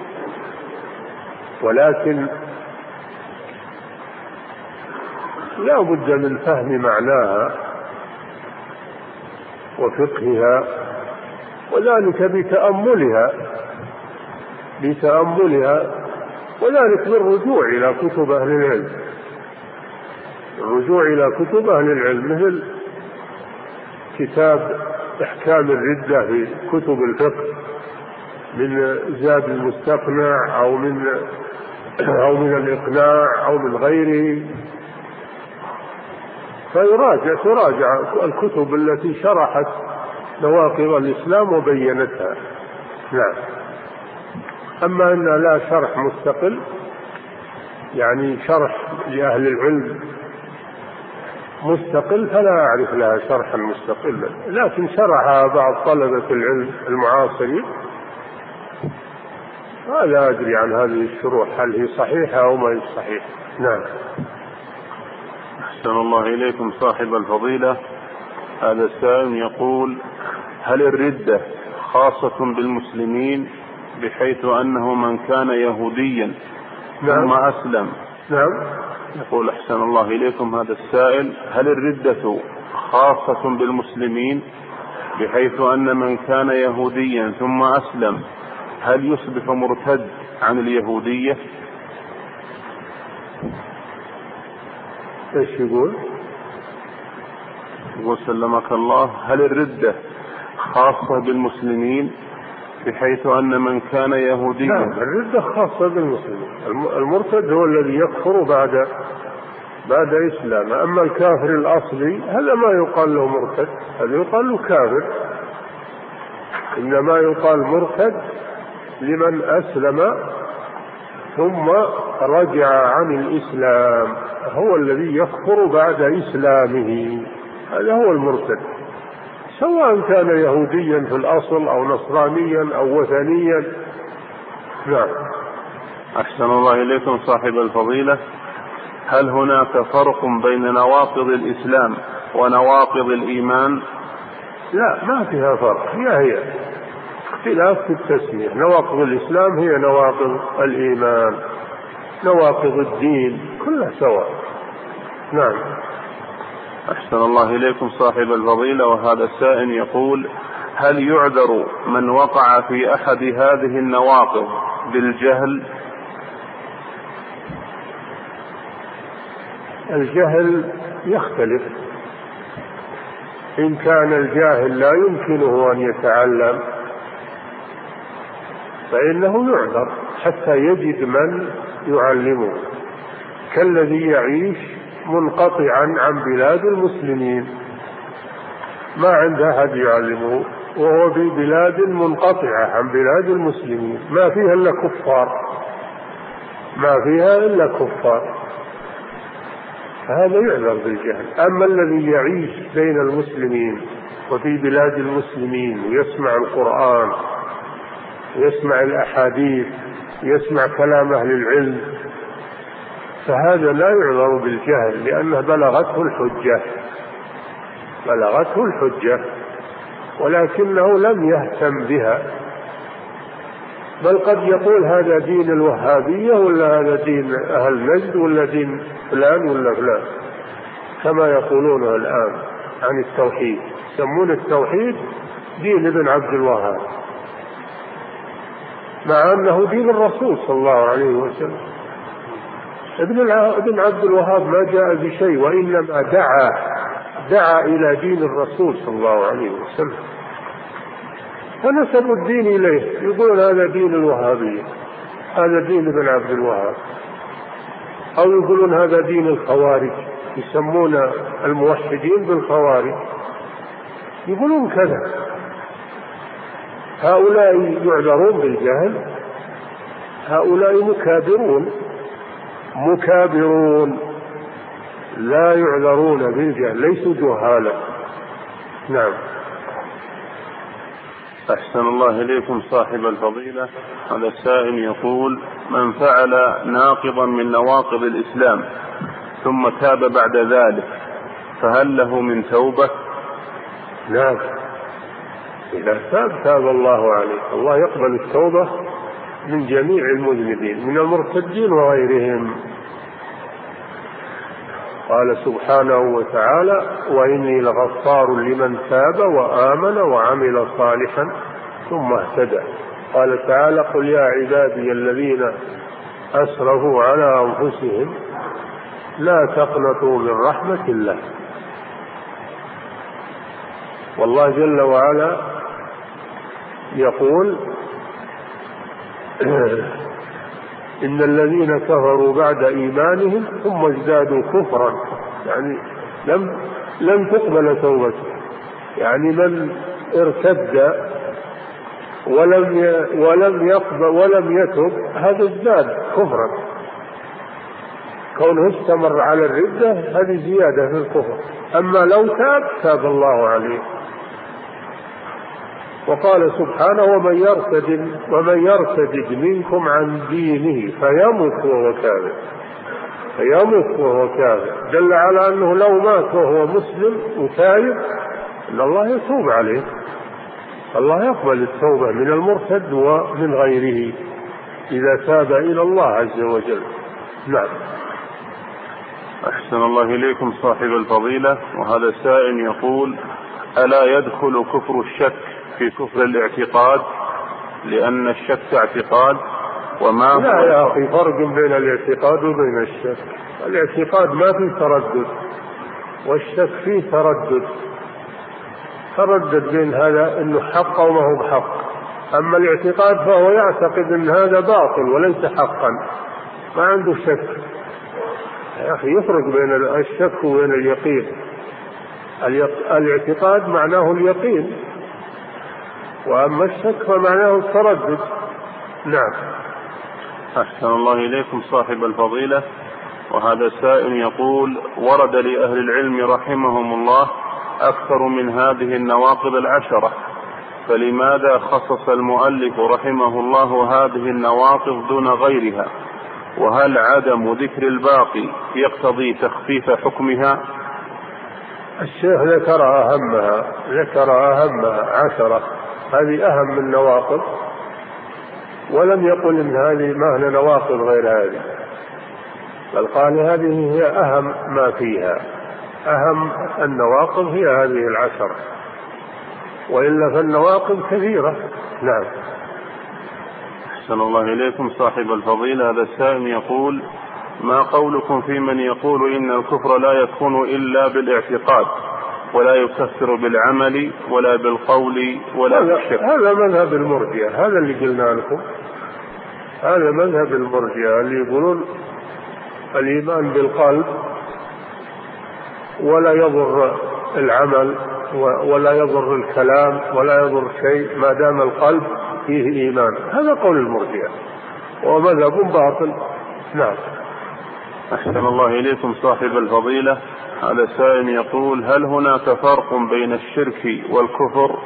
ولكن لا بد من فهم معناها وفقهها، وذلك بتأملها، وذلك بالرجوع إلى كتب أهل العلم، الرجوع إلى كتب أهل العلم، مثل كتاب إحكام الردة في كتب الفقه من زاد المستقنع أو من الإقناع أو من غيره، تراجع الكتب التي شرحت نواقض الإسلام وبينتها. نعم. أما أن لا شرح مستقل، يعني شرح لأهل العلم مستقل، فلا أعرف لها شرحا مستقلا، لكن شرحها بعض طلبة العلم المعاصرين، ولا أدري عن هذه الشروح هل هي صحيحة أو ما هي صحيحة. نعم. أحسن الله إليكم صاحب الفضيلة. هذا السائل يقول: هل الردة خاصة بالمسلمين بحيث أنه من كان يهوديا ثم أسلم؟ نعم. يقول: أحسن الله إليكم هذا السائل: هل الردة خاصة بالمسلمين بحيث أن من كان يهوديا ثم أسلم هل يصبح مرتد عن اليهودية؟ ايش يقول؟ يقول سلمك الله: هل الردة خاصة بالمسلمين بحيث أن من كان يهوديا؟ نعم، الردة خاصة بالمسلمين. المرتد هو الذي يكفر بعد إسلام. أما الكافر الأصلي هذا ما يقال له مرتد، هذا يقال له كافر. إنما يقال مرتد لمن أسلم ثم رجع عن الإسلام، هو الذي يكفر بعد إسلامه، هذا هو المرتد، سواء كان يهوديا في الأصل أو نصرانيا أو وثنيا. نعم. أحسن الله إليكم صاحب الفضيلة. هل هناك فرق بين نواقض الإسلام ونواقض الإيمان؟ لا، ما فيها فرق، هي اختلاف في التسمية. نواقض الإسلام هي نواقض الإيمان، نواقض الدين كلها سواء. نعم. أحسن الله إليكم صاحب الفضيلة. وهذا السائل يقول: هل يعذر من وقع في أحد هذه النواقض بالجهل؟ الجهل يختلف. إن كان الجاهل لا يمكنه أن يتعلم فإنه يعذر حتى يجد من يعلمه، كالذي يعيش منقطعا عن بلاد المسلمين ما عنده أحد يعلمه، وهو في بلاد منقطعة عن بلاد المسلمين ما فيها إلا كفار، هذا يعذر بالجهل. أما الذي يعيش بين المسلمين وفي بلاد المسلمين ويسمع القرآن ويسمع الأحاديث ويسمع كلام أهل العلم فهذا لا يعذر بالجهل، لأنه بلغته الحجة ولكنه لم يهتم بها، بل قد يقول هذا دين الوهابية ولا هذا دين أهل نجد ولا دين فلان ولا فلان، كما يقولونه الآن عن التوحيد، يسمون التوحيد دين ابن عبد الوهاب مع أنه دين الرسول صلى الله عليه وسلم. ابن عبد الوهاب ما جاء بشيء، وإنما دعا إلى دين الرسول صلى الله عليه وسلم، فنسبوا الدين إليه، يقولون هذا دين الوهابية، هذا دين ابن عبد الوهاب، أو يقولون هذا دين الخوارج، يسمون الموحدين بالخوارج، يقولون كذا. هؤلاء يعذرون بالجهل، هؤلاء مكابرون لا يعذرون بالجهل، ليسوا جهالا. نعم. أحسن الله إليكم صاحب الفضيلة. هذا السائل يقول: من فعل ناقضا من نواقض الإسلام ثم تاب بعد ذلك فهل له من توبة؟ نعم، إذا تاب الله عليه. الله يقبل التوبة من جميع المذنبين من المرتدين وغيرهم. قال سبحانه وتعالى: وإني لغفار لمن تاب وآمن وعمل صالحا ثم اهتدى. قال تعالى: قل يا عبادي الذين أسرفوا على أنفسهم لا تقنطوا من رحمة الله. والله جل وعلا يقول: إن الذين كفروا بعد إيمانهم ثم ازدادوا كفرا، يعني لم تقبل توبته، يعني من ارتد ولم يتب هذا ازداد كفرا، كونه استمر على الردة هذه زيادة في الكفر. أما لو تاب الله عليه. وقال سبحانه: ومن يرتد منكم عن دينه فيمت وهو كافر، دل على أنه لو مات وهو مسلم وتائب أن الله يتوب عليه، الله يقبل التوبة من المرتد ومن غيره إذا تاب إلى الله عز وجل. نعم. أحسن الله إليكم صاحب الفضيلة. وهذا السائل يقول: ألا يدخل كفر الشك في كفر الاعتقاد لأن الشك اعتقاد؟ وما لا يا أخي، فرق بين الاعتقاد وبين الشك. الاعتقاد ما فيه تردد، والشك فيه تردد بين هذا إنه حق وما هو بحق. أما الاعتقاد فهو يعتقد إن هذا باطل وليس حقا، ما عنده شك. يا أخي يفرق بين الشك وبين اليقين. الاعتقاد معناه اليقين، وأما الشك فمعناه التردد. نعم. أحسن الله إليكم صاحب الفضيلة. وهذا السائل يقول: ورد لأهل العلم رحمهم الله أكثر من هذه النواقض 10، فلماذا خصص المؤلف رحمه الله هذه النواقض دون غيرها؟ وهل عدم ذكر الباقي يقتضي تخفيف حكمها؟ الشيخ ذكر أهمها 10، هذه أهم النواقض، ولم يقل إن هذه ما هي نواقض غير هذه، بل قال هذه هي أهم ما فيها، أهم النواقض هي هذه 10، وإلا فالنواقض كثيرة. نعم. أحسن الله إليكم صاحب الفضيلة. هذا السائل يقول: ما قولكم في من يقول إن الكفر لا يكون إلا بالاعتقاد ولا يكفر بالعمل ولا بالقول ولا بالشك؟ هذا مذهب المرجئة، هذا اللي قلنا لكم، هذا مذهب المرجئة اللي يقولون الإيمان بالقلب ولا يضر العمل ولا يضر الكلام ولا يضر شيء ما دام القلب فيه إيمان. هذا قول المرجئة ومذهب باطل. نعم. أحسن الله إليكم صاحب الفضيلة. هذا سائل يقول: هل هناك فرق بين الشرك والكفر؟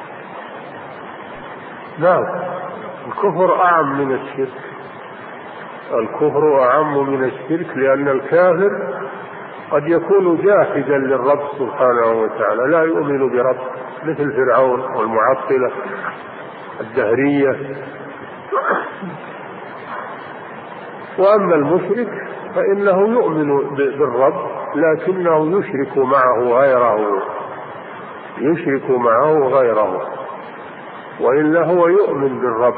نعم، الكفر أعم من الشرك، الكفر أعم من الشرك، لأن الكافر قد يكون جاحدا للرب سبحانه وتعالى، لا يؤمن برب، مثل فرعون والمعطلة الدهرية. وأما المشرك فإنه يؤمن بالرب لكنه يشرك معه غيره، وإلا هو يؤمن بالرب.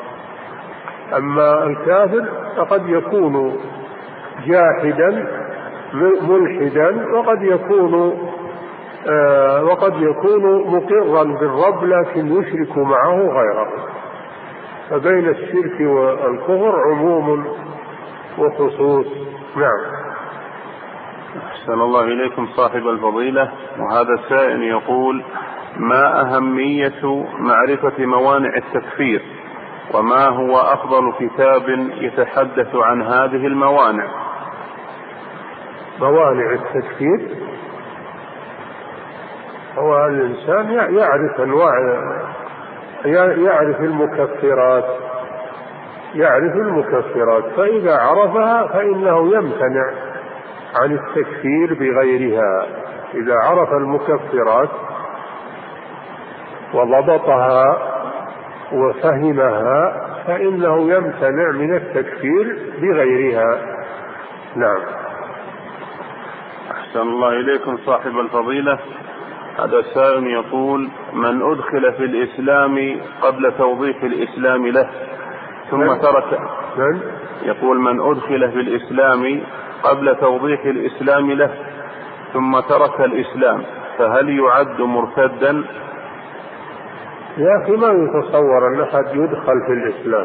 أما الكافر فقد يكون جاحدا ملحدا، وقد يكون مقرا بالرب لكن يشرك معه غيره. فبين الشرك والكفر عموم وخصوص. نعم. أحسن الله إليكم صاحب الفضيلة. وهذا السائل يقول: ما أهمية معرفة موانع التكفير، وما هو أفضل كتاب يتحدث عن هذه الموانع؟ موانع التكفير هو الإنسان يعرف أنواع، يعرف المكفرات، فإذا عرفها فإنه يمتنع عن التكفير بغيرها. إذا عرف المكفرات وضبطها وفهمها فإنه يمتنع من التكفير بغيرها. نعم. أحسن الله إليكم صاحب الفضيلة. هذا السائل يقول: من أدخل في الإسلام قبل توضيح الإسلام له ثم ترك، يقول: من أدخل في الإسلام قبل توضيح الإسلام له ثم ترك الإسلام فهل يعد مرتدا؟ يا أخي، ما يتصور أن أحد يدخل في الإسلام،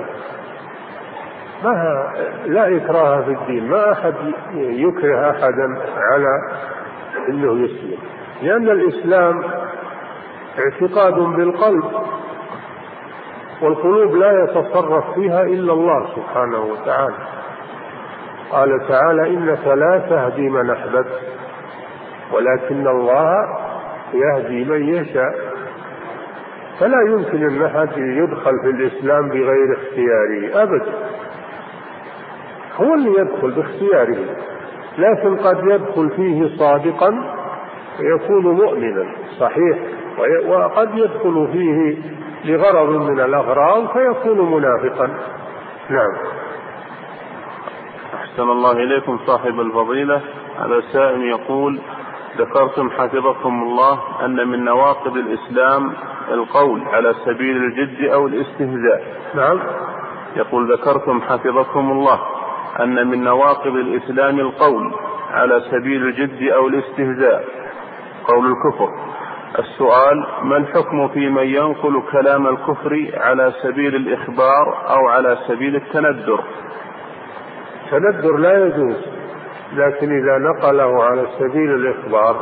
لا إكراه في الدين، ما أحد يكره أحدا على أنه يسلم، لأن الإسلام اعتقاد بالقلب، والقلوب لا يتصرف فيها إلا الله سبحانه وتعالى. قال تعالى: إنك لا تهدي من أحببت ولكن الله يهدي من يشاء. فلا يمكن أن أحد يدخل في الإسلام بغير اختياره أبدا، هو اللي يدخل باختياره، لكن قد يدخل فيه صادقا فيكون مؤمنا صحيح، وقد يدخل فيه لغرض من الأغراض فيكون منافقا. نعم. أحسن الله إليكم صاحب الفضيلة. هذا السائل يقول: ذكرتم حفظكم الله أن من نواقض الإسلام القول على سبيل الجد أو الاستهزاء. نعم. يقول: ذكرتم حفظكم الله أن من نواقض الإسلام القول على سبيل الجد أو الاستهزاء، قول الكفر. السؤال: ما الحكم في من ينقل كلام الكفر على سبيل الإخبار أو على سبيل التندر؟ التندر لا يجوز، لكن إذا نقله على سبيل الإخبار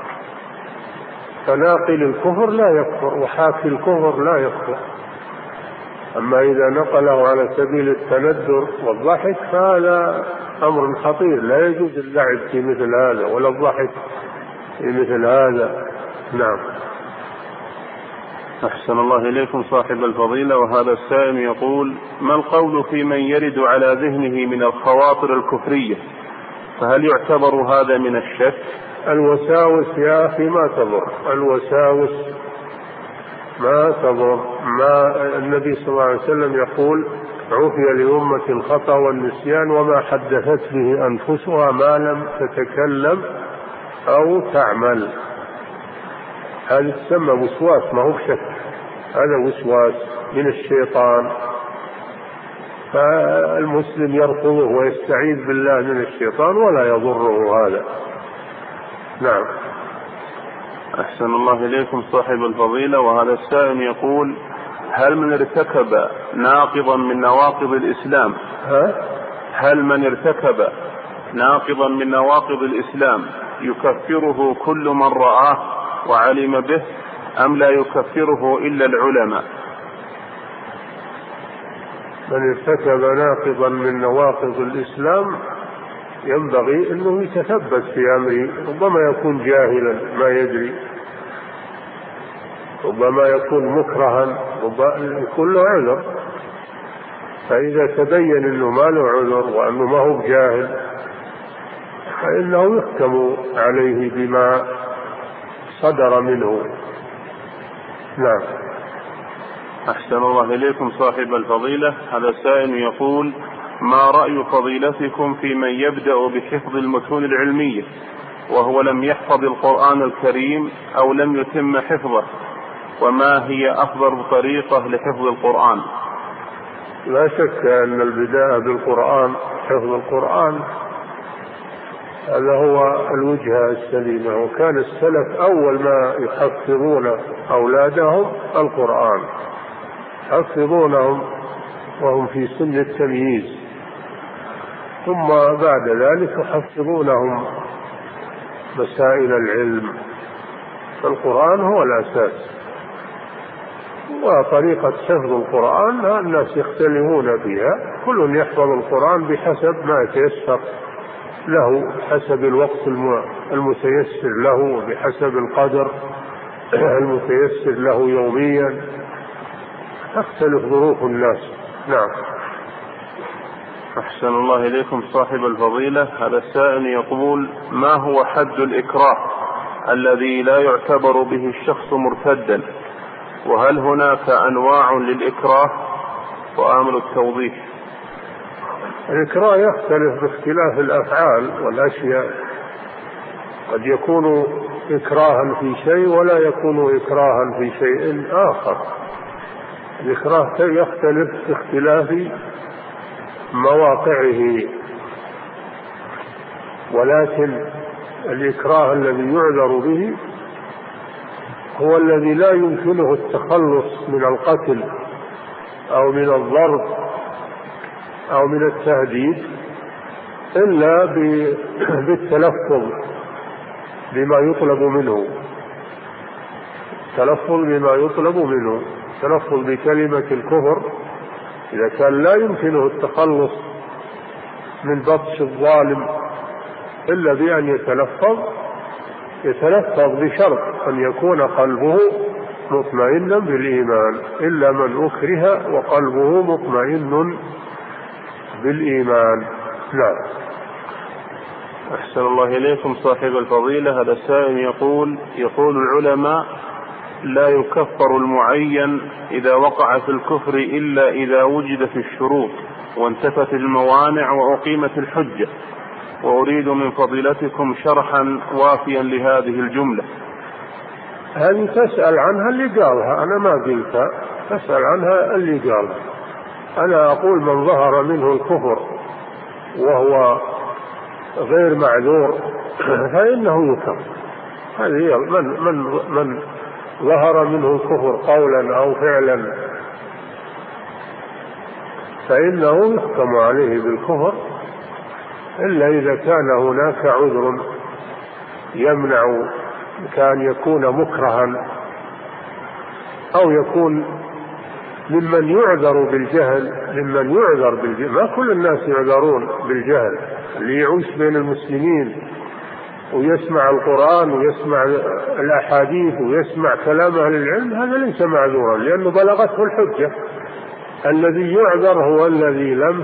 فناقل الكفر لا يكفر وحاكي الكفر لا يكفر. أما إذا نقله على سبيل التندر والضحك فهذا أمر خطير، لا يجوز اللعب في مثل هذا ولا الضحك في مثل هذا. نعم. أحسن الله إليكم صاحب الفضيلة. وهذا السائل يقول: ما القول في من يرد على ذهنه من الخواطر الكفرية؟ فهل يعتبر هذا من الشك؟ الوساوس يا أخي ما تضر، الوساوس ما تضر. ما النبي صلى الله عليه وسلم يقول: عفي لأمة الخطأ والنسيان وما حدثت به أنفسها ما لم تتكلم أو تعمل. هذا تسمى وسواس، ما هو شك، هذا وسواس من الشيطان، فالمسلم يرفضه ويستعيذ بالله من الشيطان ولا يضره هذا. نعم. أحسن الله إليكم صاحب الفضيلة. وهذا السائل يقول: هل من ارتكب ناقضا من نواقض الإسلام هل من ارتكب ناقضا من نواقض الإسلام يكفره كل من رآه وعلم به، أم لا يكفره إلا العلماء؟ من ارتكب ناقضا من نواقض الإسلام ينبغي أنه يتثبت في أمره، ربما يكون جاهلا ما يدري، ربما يكون مكرها، ربما يكون له عذر، فإذا تبين أنه ما له عذر وأنه ما هو جاهل فإنه يحكم عليه بما صدر منه. نعم. أحسن الله إليكم صاحب الفضيلة. هذا السائل يقول: ما رأي فضيلتكم في من يبدأ بحفظ المتون العلمية وهو لم يحفظ القرآن الكريم أو لم يتم حفظه، وما هي أفضل طريقة لحفظ القرآن؟ لا شك أن البداية بالقرآن، حفظ القرآن، هذا هو الوجهة السليمة. وكان السلف أول ما يحفظون أولادهم القرآن، يحفظونهم وهم في سن التمييز، ثم بعد ذلك يحفظونهم مسائل العلم. فالقرآن هو الأساس، وطريقة حفظ القرآن الناس يختلفون فيها، كل يحفظ القرآن بحسب ما يتيسر له، حسب الوقت المتيسر له، وبحسب القدر المتيسر له يوميا، تختلف ظروف الناس. نعم. أحسن الله إليكم صاحب الفضيلة. هذا السائل يقول: ما هو حد الإكراه الذي لا يعتبر به الشخص مرتدا؟ وهل هناك أنواع للإكراه؟ وآمل التوضيح. الإكراه يختلف باختلاف الأفعال والأشياء، قد يكون إكراها في شيء ولا يكون إكراها في شيء آخر. الإكراه يختلف باختلاف مواقعه، ولكن الإكراه الذي يعذر به هو الذي لا يمكنه التخلص من القتل أو من الضرب أو من التهديد إلا بالتلفظ بما يطلب منه، التلفظ بما يطلب منه، التلفظ بكلمة الكفر إذا كان لا يمكنه التخلص من بطش الظالم إلا بأن يتلفظ بشرط أن يكون قلبه مطمئنا بالإيمان، إلا من أكره وقلبه مطمئن بالإيمان. نعم. أحسن الله إليكم صاحب الفضيلة. هذا السائل يقول العلماء: لا يكفر المعين إذا وقع في الكفر إلا إذا وجدت الشروط وانتفت الموانع وأقيمت الحجة، وأريد من فضيلتكم شرحا وافيا لهذه الجملة. هذه تسأل عنها اللي قالها، أنا ما قلتها، تسأل عنها اللي قالها. أنا أقول: من ظهر منه الكفر وهو غير معذور فإنه يكفر. هذه من ظهر منه الكفر قولا أو فعلا فإنه يحكم عليه بالكفر، إلا إذا كان هناك عذر يمنع، كان يكون مكرها أو يكون ممن يعذر بالجهل. ما كل الناس يعذرون بالجهل. اللي يعيش بين المسلمين ويسمع القرآن ويسمع الأحاديث ويسمع كلام أهل العلم، هذا ليس معذورا لأنه بلغته الحجة. الذي يعذر هو الذي لم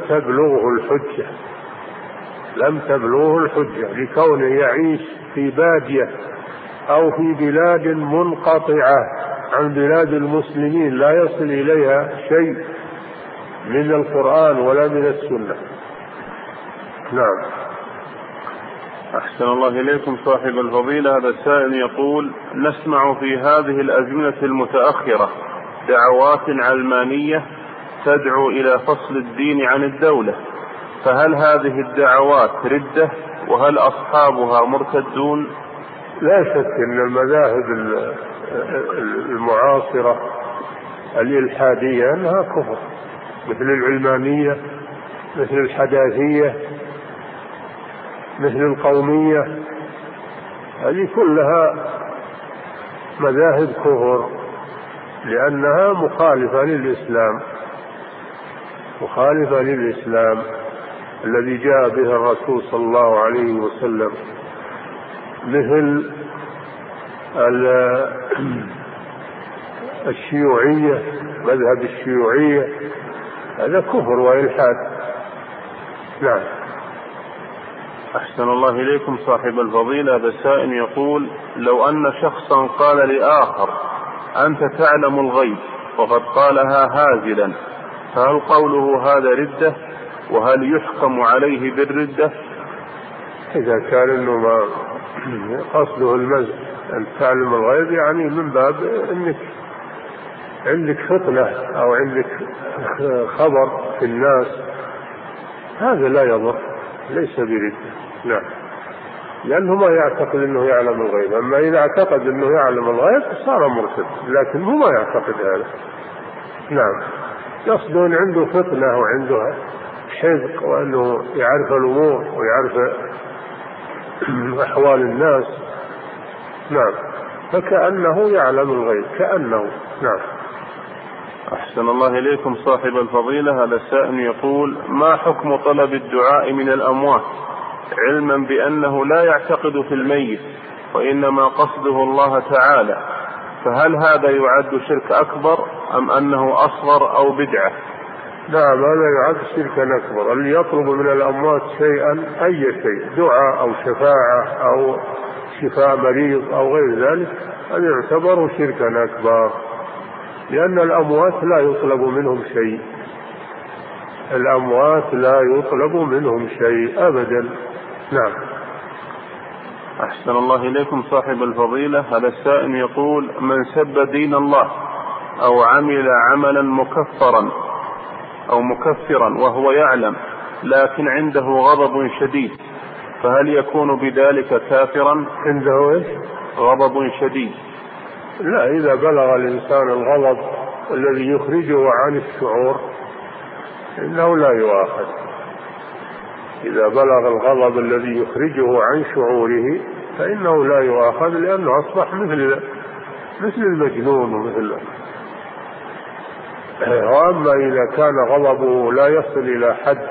تبلغه الحجة لكونه يعيش في بادية أو في بلاد منقطعة عن بلاد المسلمين لا يصل إليها شيء من القرآن ولا من السنة. نعم. أحسن الله إليكم صاحب الفضيلة. هذا السائل يقول: نسمع في هذه الأزمنة المتأخرة دعوات علمانية تدعو إلى فصل الدين عن الدولة، فهل هذه الدعوات ردة؟ وهل أصحابها مرتدون؟ لا شك أن المذاهب المعاصرة الإلحادية أنها كفر، مثل العلمانية، مثل الحداثية، مثل القومية، هذه كلها مذاهب كفر لأنها مخالفة للإسلام الذي جاء به الرسول صلى الله عليه وسلم، مثل الشيوعية، مذهب الشيوعية، هذا كفر وإلحاد. نعم. أحسن الله إليكم صاحب الفضيلة. هذا السائل يقول: لو أن شخصا قال لآخر: أنت تعلم الغيب، وقد قالها هازلا، فهل قوله هذا ردة؟ وهل يحكم عليه بالردة؟ إذا كان إنه ما قصده المزح أن تعلم الغيب، يعني من باب أنك عندك فطنة أو عندك خبر في الناس، هذا لا يضر، ليس بردة. نعم، لأنه ما يعتقد أنه يعلم الغيب. أما إذا اعتقد أنه يعلم الغيب صار مرتد، لكن هو ما يعتقد هذا. نعم، يصدق عنده فطنة وعنده حذق وأنه يعرف الأمور ويعرف أحوال الناس. نعم، فكأنه يعلم الغيب، كأنه. نعم. أحسن الله إليكم صاحب الفضيلة. هذا السائل يقول: ما حكم طلب الدعاء من الأموات علما بأنه لا يعتقد في الميت وإنما قصده الله تعالى، فهل هذا يعد شرك أكبر أم أنه أصغر أو بدعة؟ نعم، هذا يعد شركا أكبر. اللي يطلب من الأموات شيئا، أي شيء، دعاء أو شفاعة أو شفاء مريض أو غير ذلك، هذا يعتبر شركا أكبر، لأن الأموات لا يطلب منهم شيء، الأموات لا يطلب منهم شيء أبدا. نعم. أحسن الله إليكم صاحب الفضيلة. هذا السائل يقول: من سب دين الله أو عمل عملا مكفرا وهو يعلم لكن عنده غضب شديد، فهل يكون بذلك كافرا؟ عنده إيش؟ غضب شديد. لا، إذا بلغ الإنسان الغضب الذي يخرجه عن الشعور إنه لا يؤاخذ. إذا بلغ الغضب الذي يخرجه عن شعوره فإنه لا يؤاخذ، لأنه أصبح مثل المجنون ومثل. وأما إذا كان غضبه لا يصل إلى حد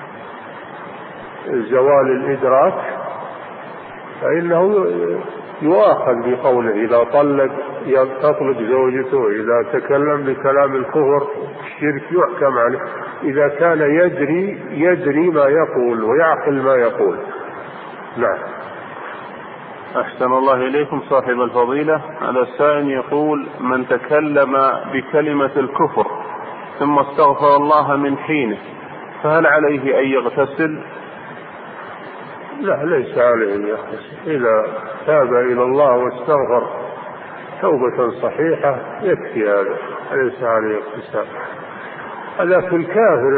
زوال الإدراك فإنه يؤاخذ بقوله. إذا تطلق زوجته، إذا تكلم بكلام الكفر الشرك يحكم عليه، إذا كان يدري ما يقول ويعقل ما يقول. نعم. أحسن الله إليكم صاحب الفضيلة. هذا السائل يقول: من تكلم بكلمة الكفر ثم استغفر الله من حينه، فهل عليه أن يغتسل؟ لا، ليس عليه أن يغتسل. إذا تاب إلى الله واستغفر توبة صحيحة يكفي هذا، ليس عليه اغتسال. هذا في الكافر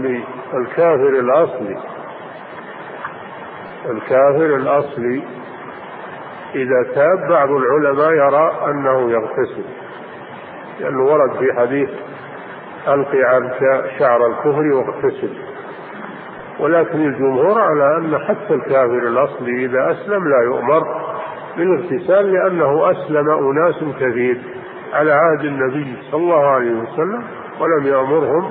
الأصلي إذا تاب بعض العلماء يرى أنه يغتسل، لأنه ورد في حديث: ألقي عنك شعر الكفر واغتسل. ولكن الجمهور على أن حتى الكافر الأصلي إذا أسلم لا يؤمر بالاغتسال، لأنه أسلم أناس كثير على عهد النبي صلى الله عليه وسلم ولم يأمرهم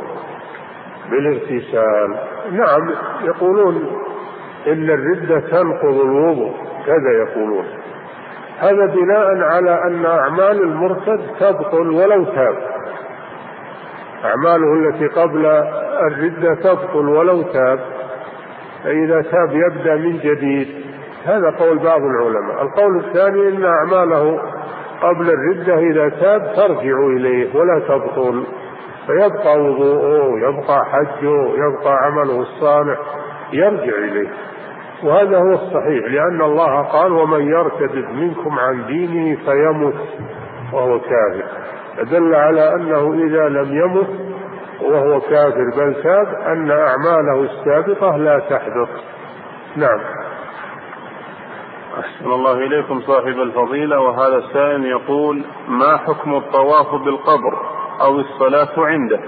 بالاغتسال. نعم، يقولون إن الردة تنقض الوضوء هكذا يقولون. هذا بناء على أن أعمال المرتد تبطل ولو تاب، أعماله التي قبل الردة تبطل ولو تاب، فإذا تاب يبدأ من جديد. هذا قول بعض العلماء. القول الثاني أن أعماله قبل الردة إذا تاب ترجع إليه ولا تبطل، فيبقى وضوءه، يبقى حجه، يبقى عمله الصالح، يرجع إليه. وهذا هو الصحيح، لأن الله قال: ومن يرتد منكم عن دينه فيمت وهو كافر. دل على أنه إذا لم يمت وهو كافر بل تاب أن أعماله السابقة لا تحدث. نعم. أحسن الله إليكم صاحب الفضيلة. وهذا السائل يقول: ما حكم الطواف بالقبر أو الصلاة عنده؟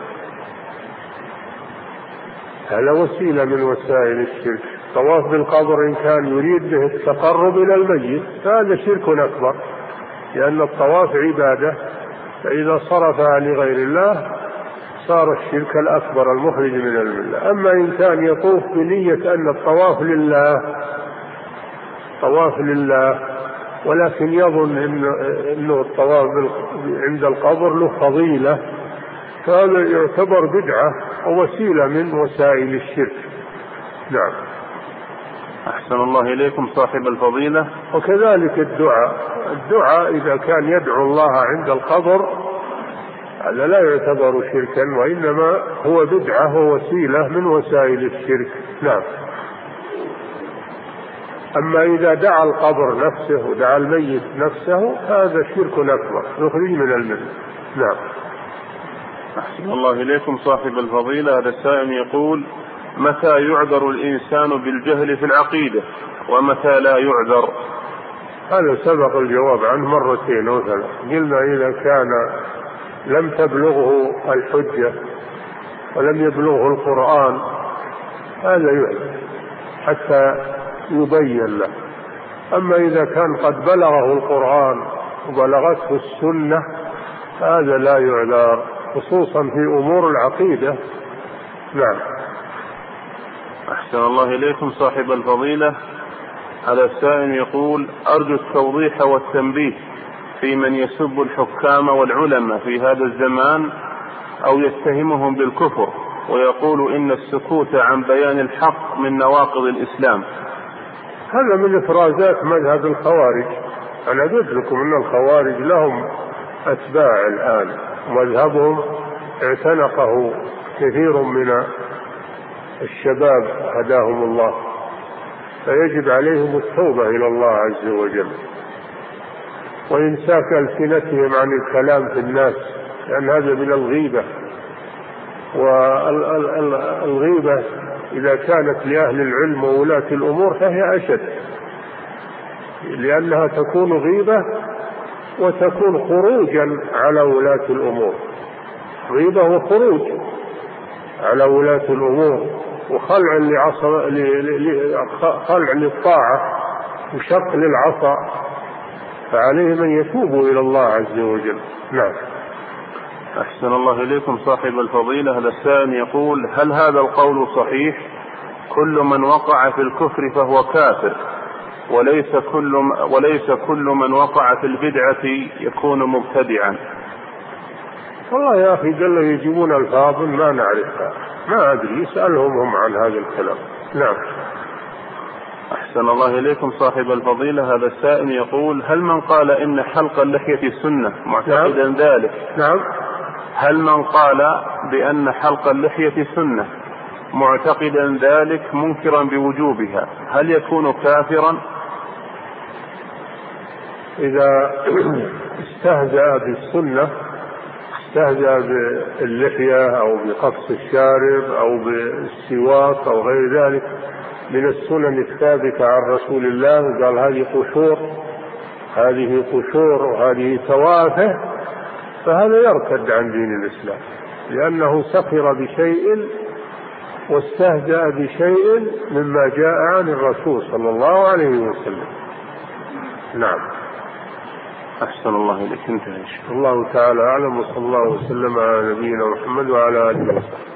هذا وسيلة من وسائل الشرك. الطواف بالقبر إن كان يريد به التقرب إلى الميت فهذا شرك أكبر، لأن الطواف عبادة، فإذا صرفها لغير الله صار الشرك الأكبر المخرج من الملة. أما إن كان يطوف بنية أن الطواف لله ولكن يظن أنه الطواف عند القبر له فضيلة، فهذا يعتبر بدعة ووسيلة من وسائل الشرك. نعم. أحسن الله إليكم صاحب الفضيلة. وكذلك الدعاء إذا كان يدعو الله عند القبر هذا لا يعتبر شركا، وإنما هو بدعة ووسيلة من وسائل الشرك. نعم. أما إذا دعا القبر نفسه ودعا الميت نفسه هذا شرك أكبر يخرج من الملة. نعم. أحسن الله إليكم صاحب الفضيلة. هذا السائل يقول: متى يعذر الإنسان بالجهل في العقيدة ومتى لا يعذر؟ هذا سبق الجواب عنه مرتين أو ثلاث. قلنا إذا كان لم تبلغه الحجة ولم يبلغه القرآن هذا يعذر حتى يبين له. أما إذا كان قد بلغه القرآن وبلغته السنة هذا لا يعذر، خصوصا في أمور العقيدة. نعم. أحسن الله إليكم صاحب الفضيلة. هذا السائل يقول: أرجو التوضيح والتنبيه في من يسب الحكام والعلماء في هذا الزمان أو يتهمهم بالكفر ويقول إن السكوت عن بيان الحق من نواقض الإسلام. هذا من إفرازات مذهب الخوارج. أنا قلت لكم أن الخوارج لهم أتباع الآن، مذهبهم اعتنقه كثير من الشباب هداهم الله، فيجب عليهم التوبة إلى الله عز وجل وإمساك ألسنتهم عن الكلام في الناس، لأن هذا من الغيبة. والغيبة إذا كانت لأهل العلم وولاة الأمور فهي أشد، لأنها تكون غيبة وتكون خروجا على ولاة الأمور. غيبة وخروج على ولاة الأمور وخلع للطاعة وشق للعصا، فعليه من يتوب إلى الله عز وجل. نعم. أحسن الله إليكم صاحب الفضيلة. هذا السائل يقول: هل هذا القول صحيح؟ كل من وقع في الكفر فهو كافر وليس كل من وقع في البدعة يكون مبتدعا. والله يا أخي قال يجيبون الفاظ ما نعرفها، ما أدري، اسألهم هم عن هذا الكلام. نعم. أحسن الله إليكم صاحب الفضيلة. هذا السائل يقول: هل من قال إن حلق اللحية سنة معتقدا ذلك؟ نعم. هل من قال بأن حلق اللحية سنة معتقدا ذلك منكرا بوجوبها هل يكون كافرا؟ إذا استهزأ بالسنة، استهزأ باللحية أو بقص الشارب أو بالسواك أو غير ذلك من السنن الثابتة عن رسول الله، وقال هذه قشور وهذه توافه، فهذا يرتد عن دين الإسلام، لأنه سخر بشيء واستهزأ بشيء مما جاء عن الرسول صلى الله عليه وسلم. نعم. أحسن الله إليك. انتهى. الله تعالى أعلم، وصلى الله وسلم على نبينا محمد وعلى آله وصحبه.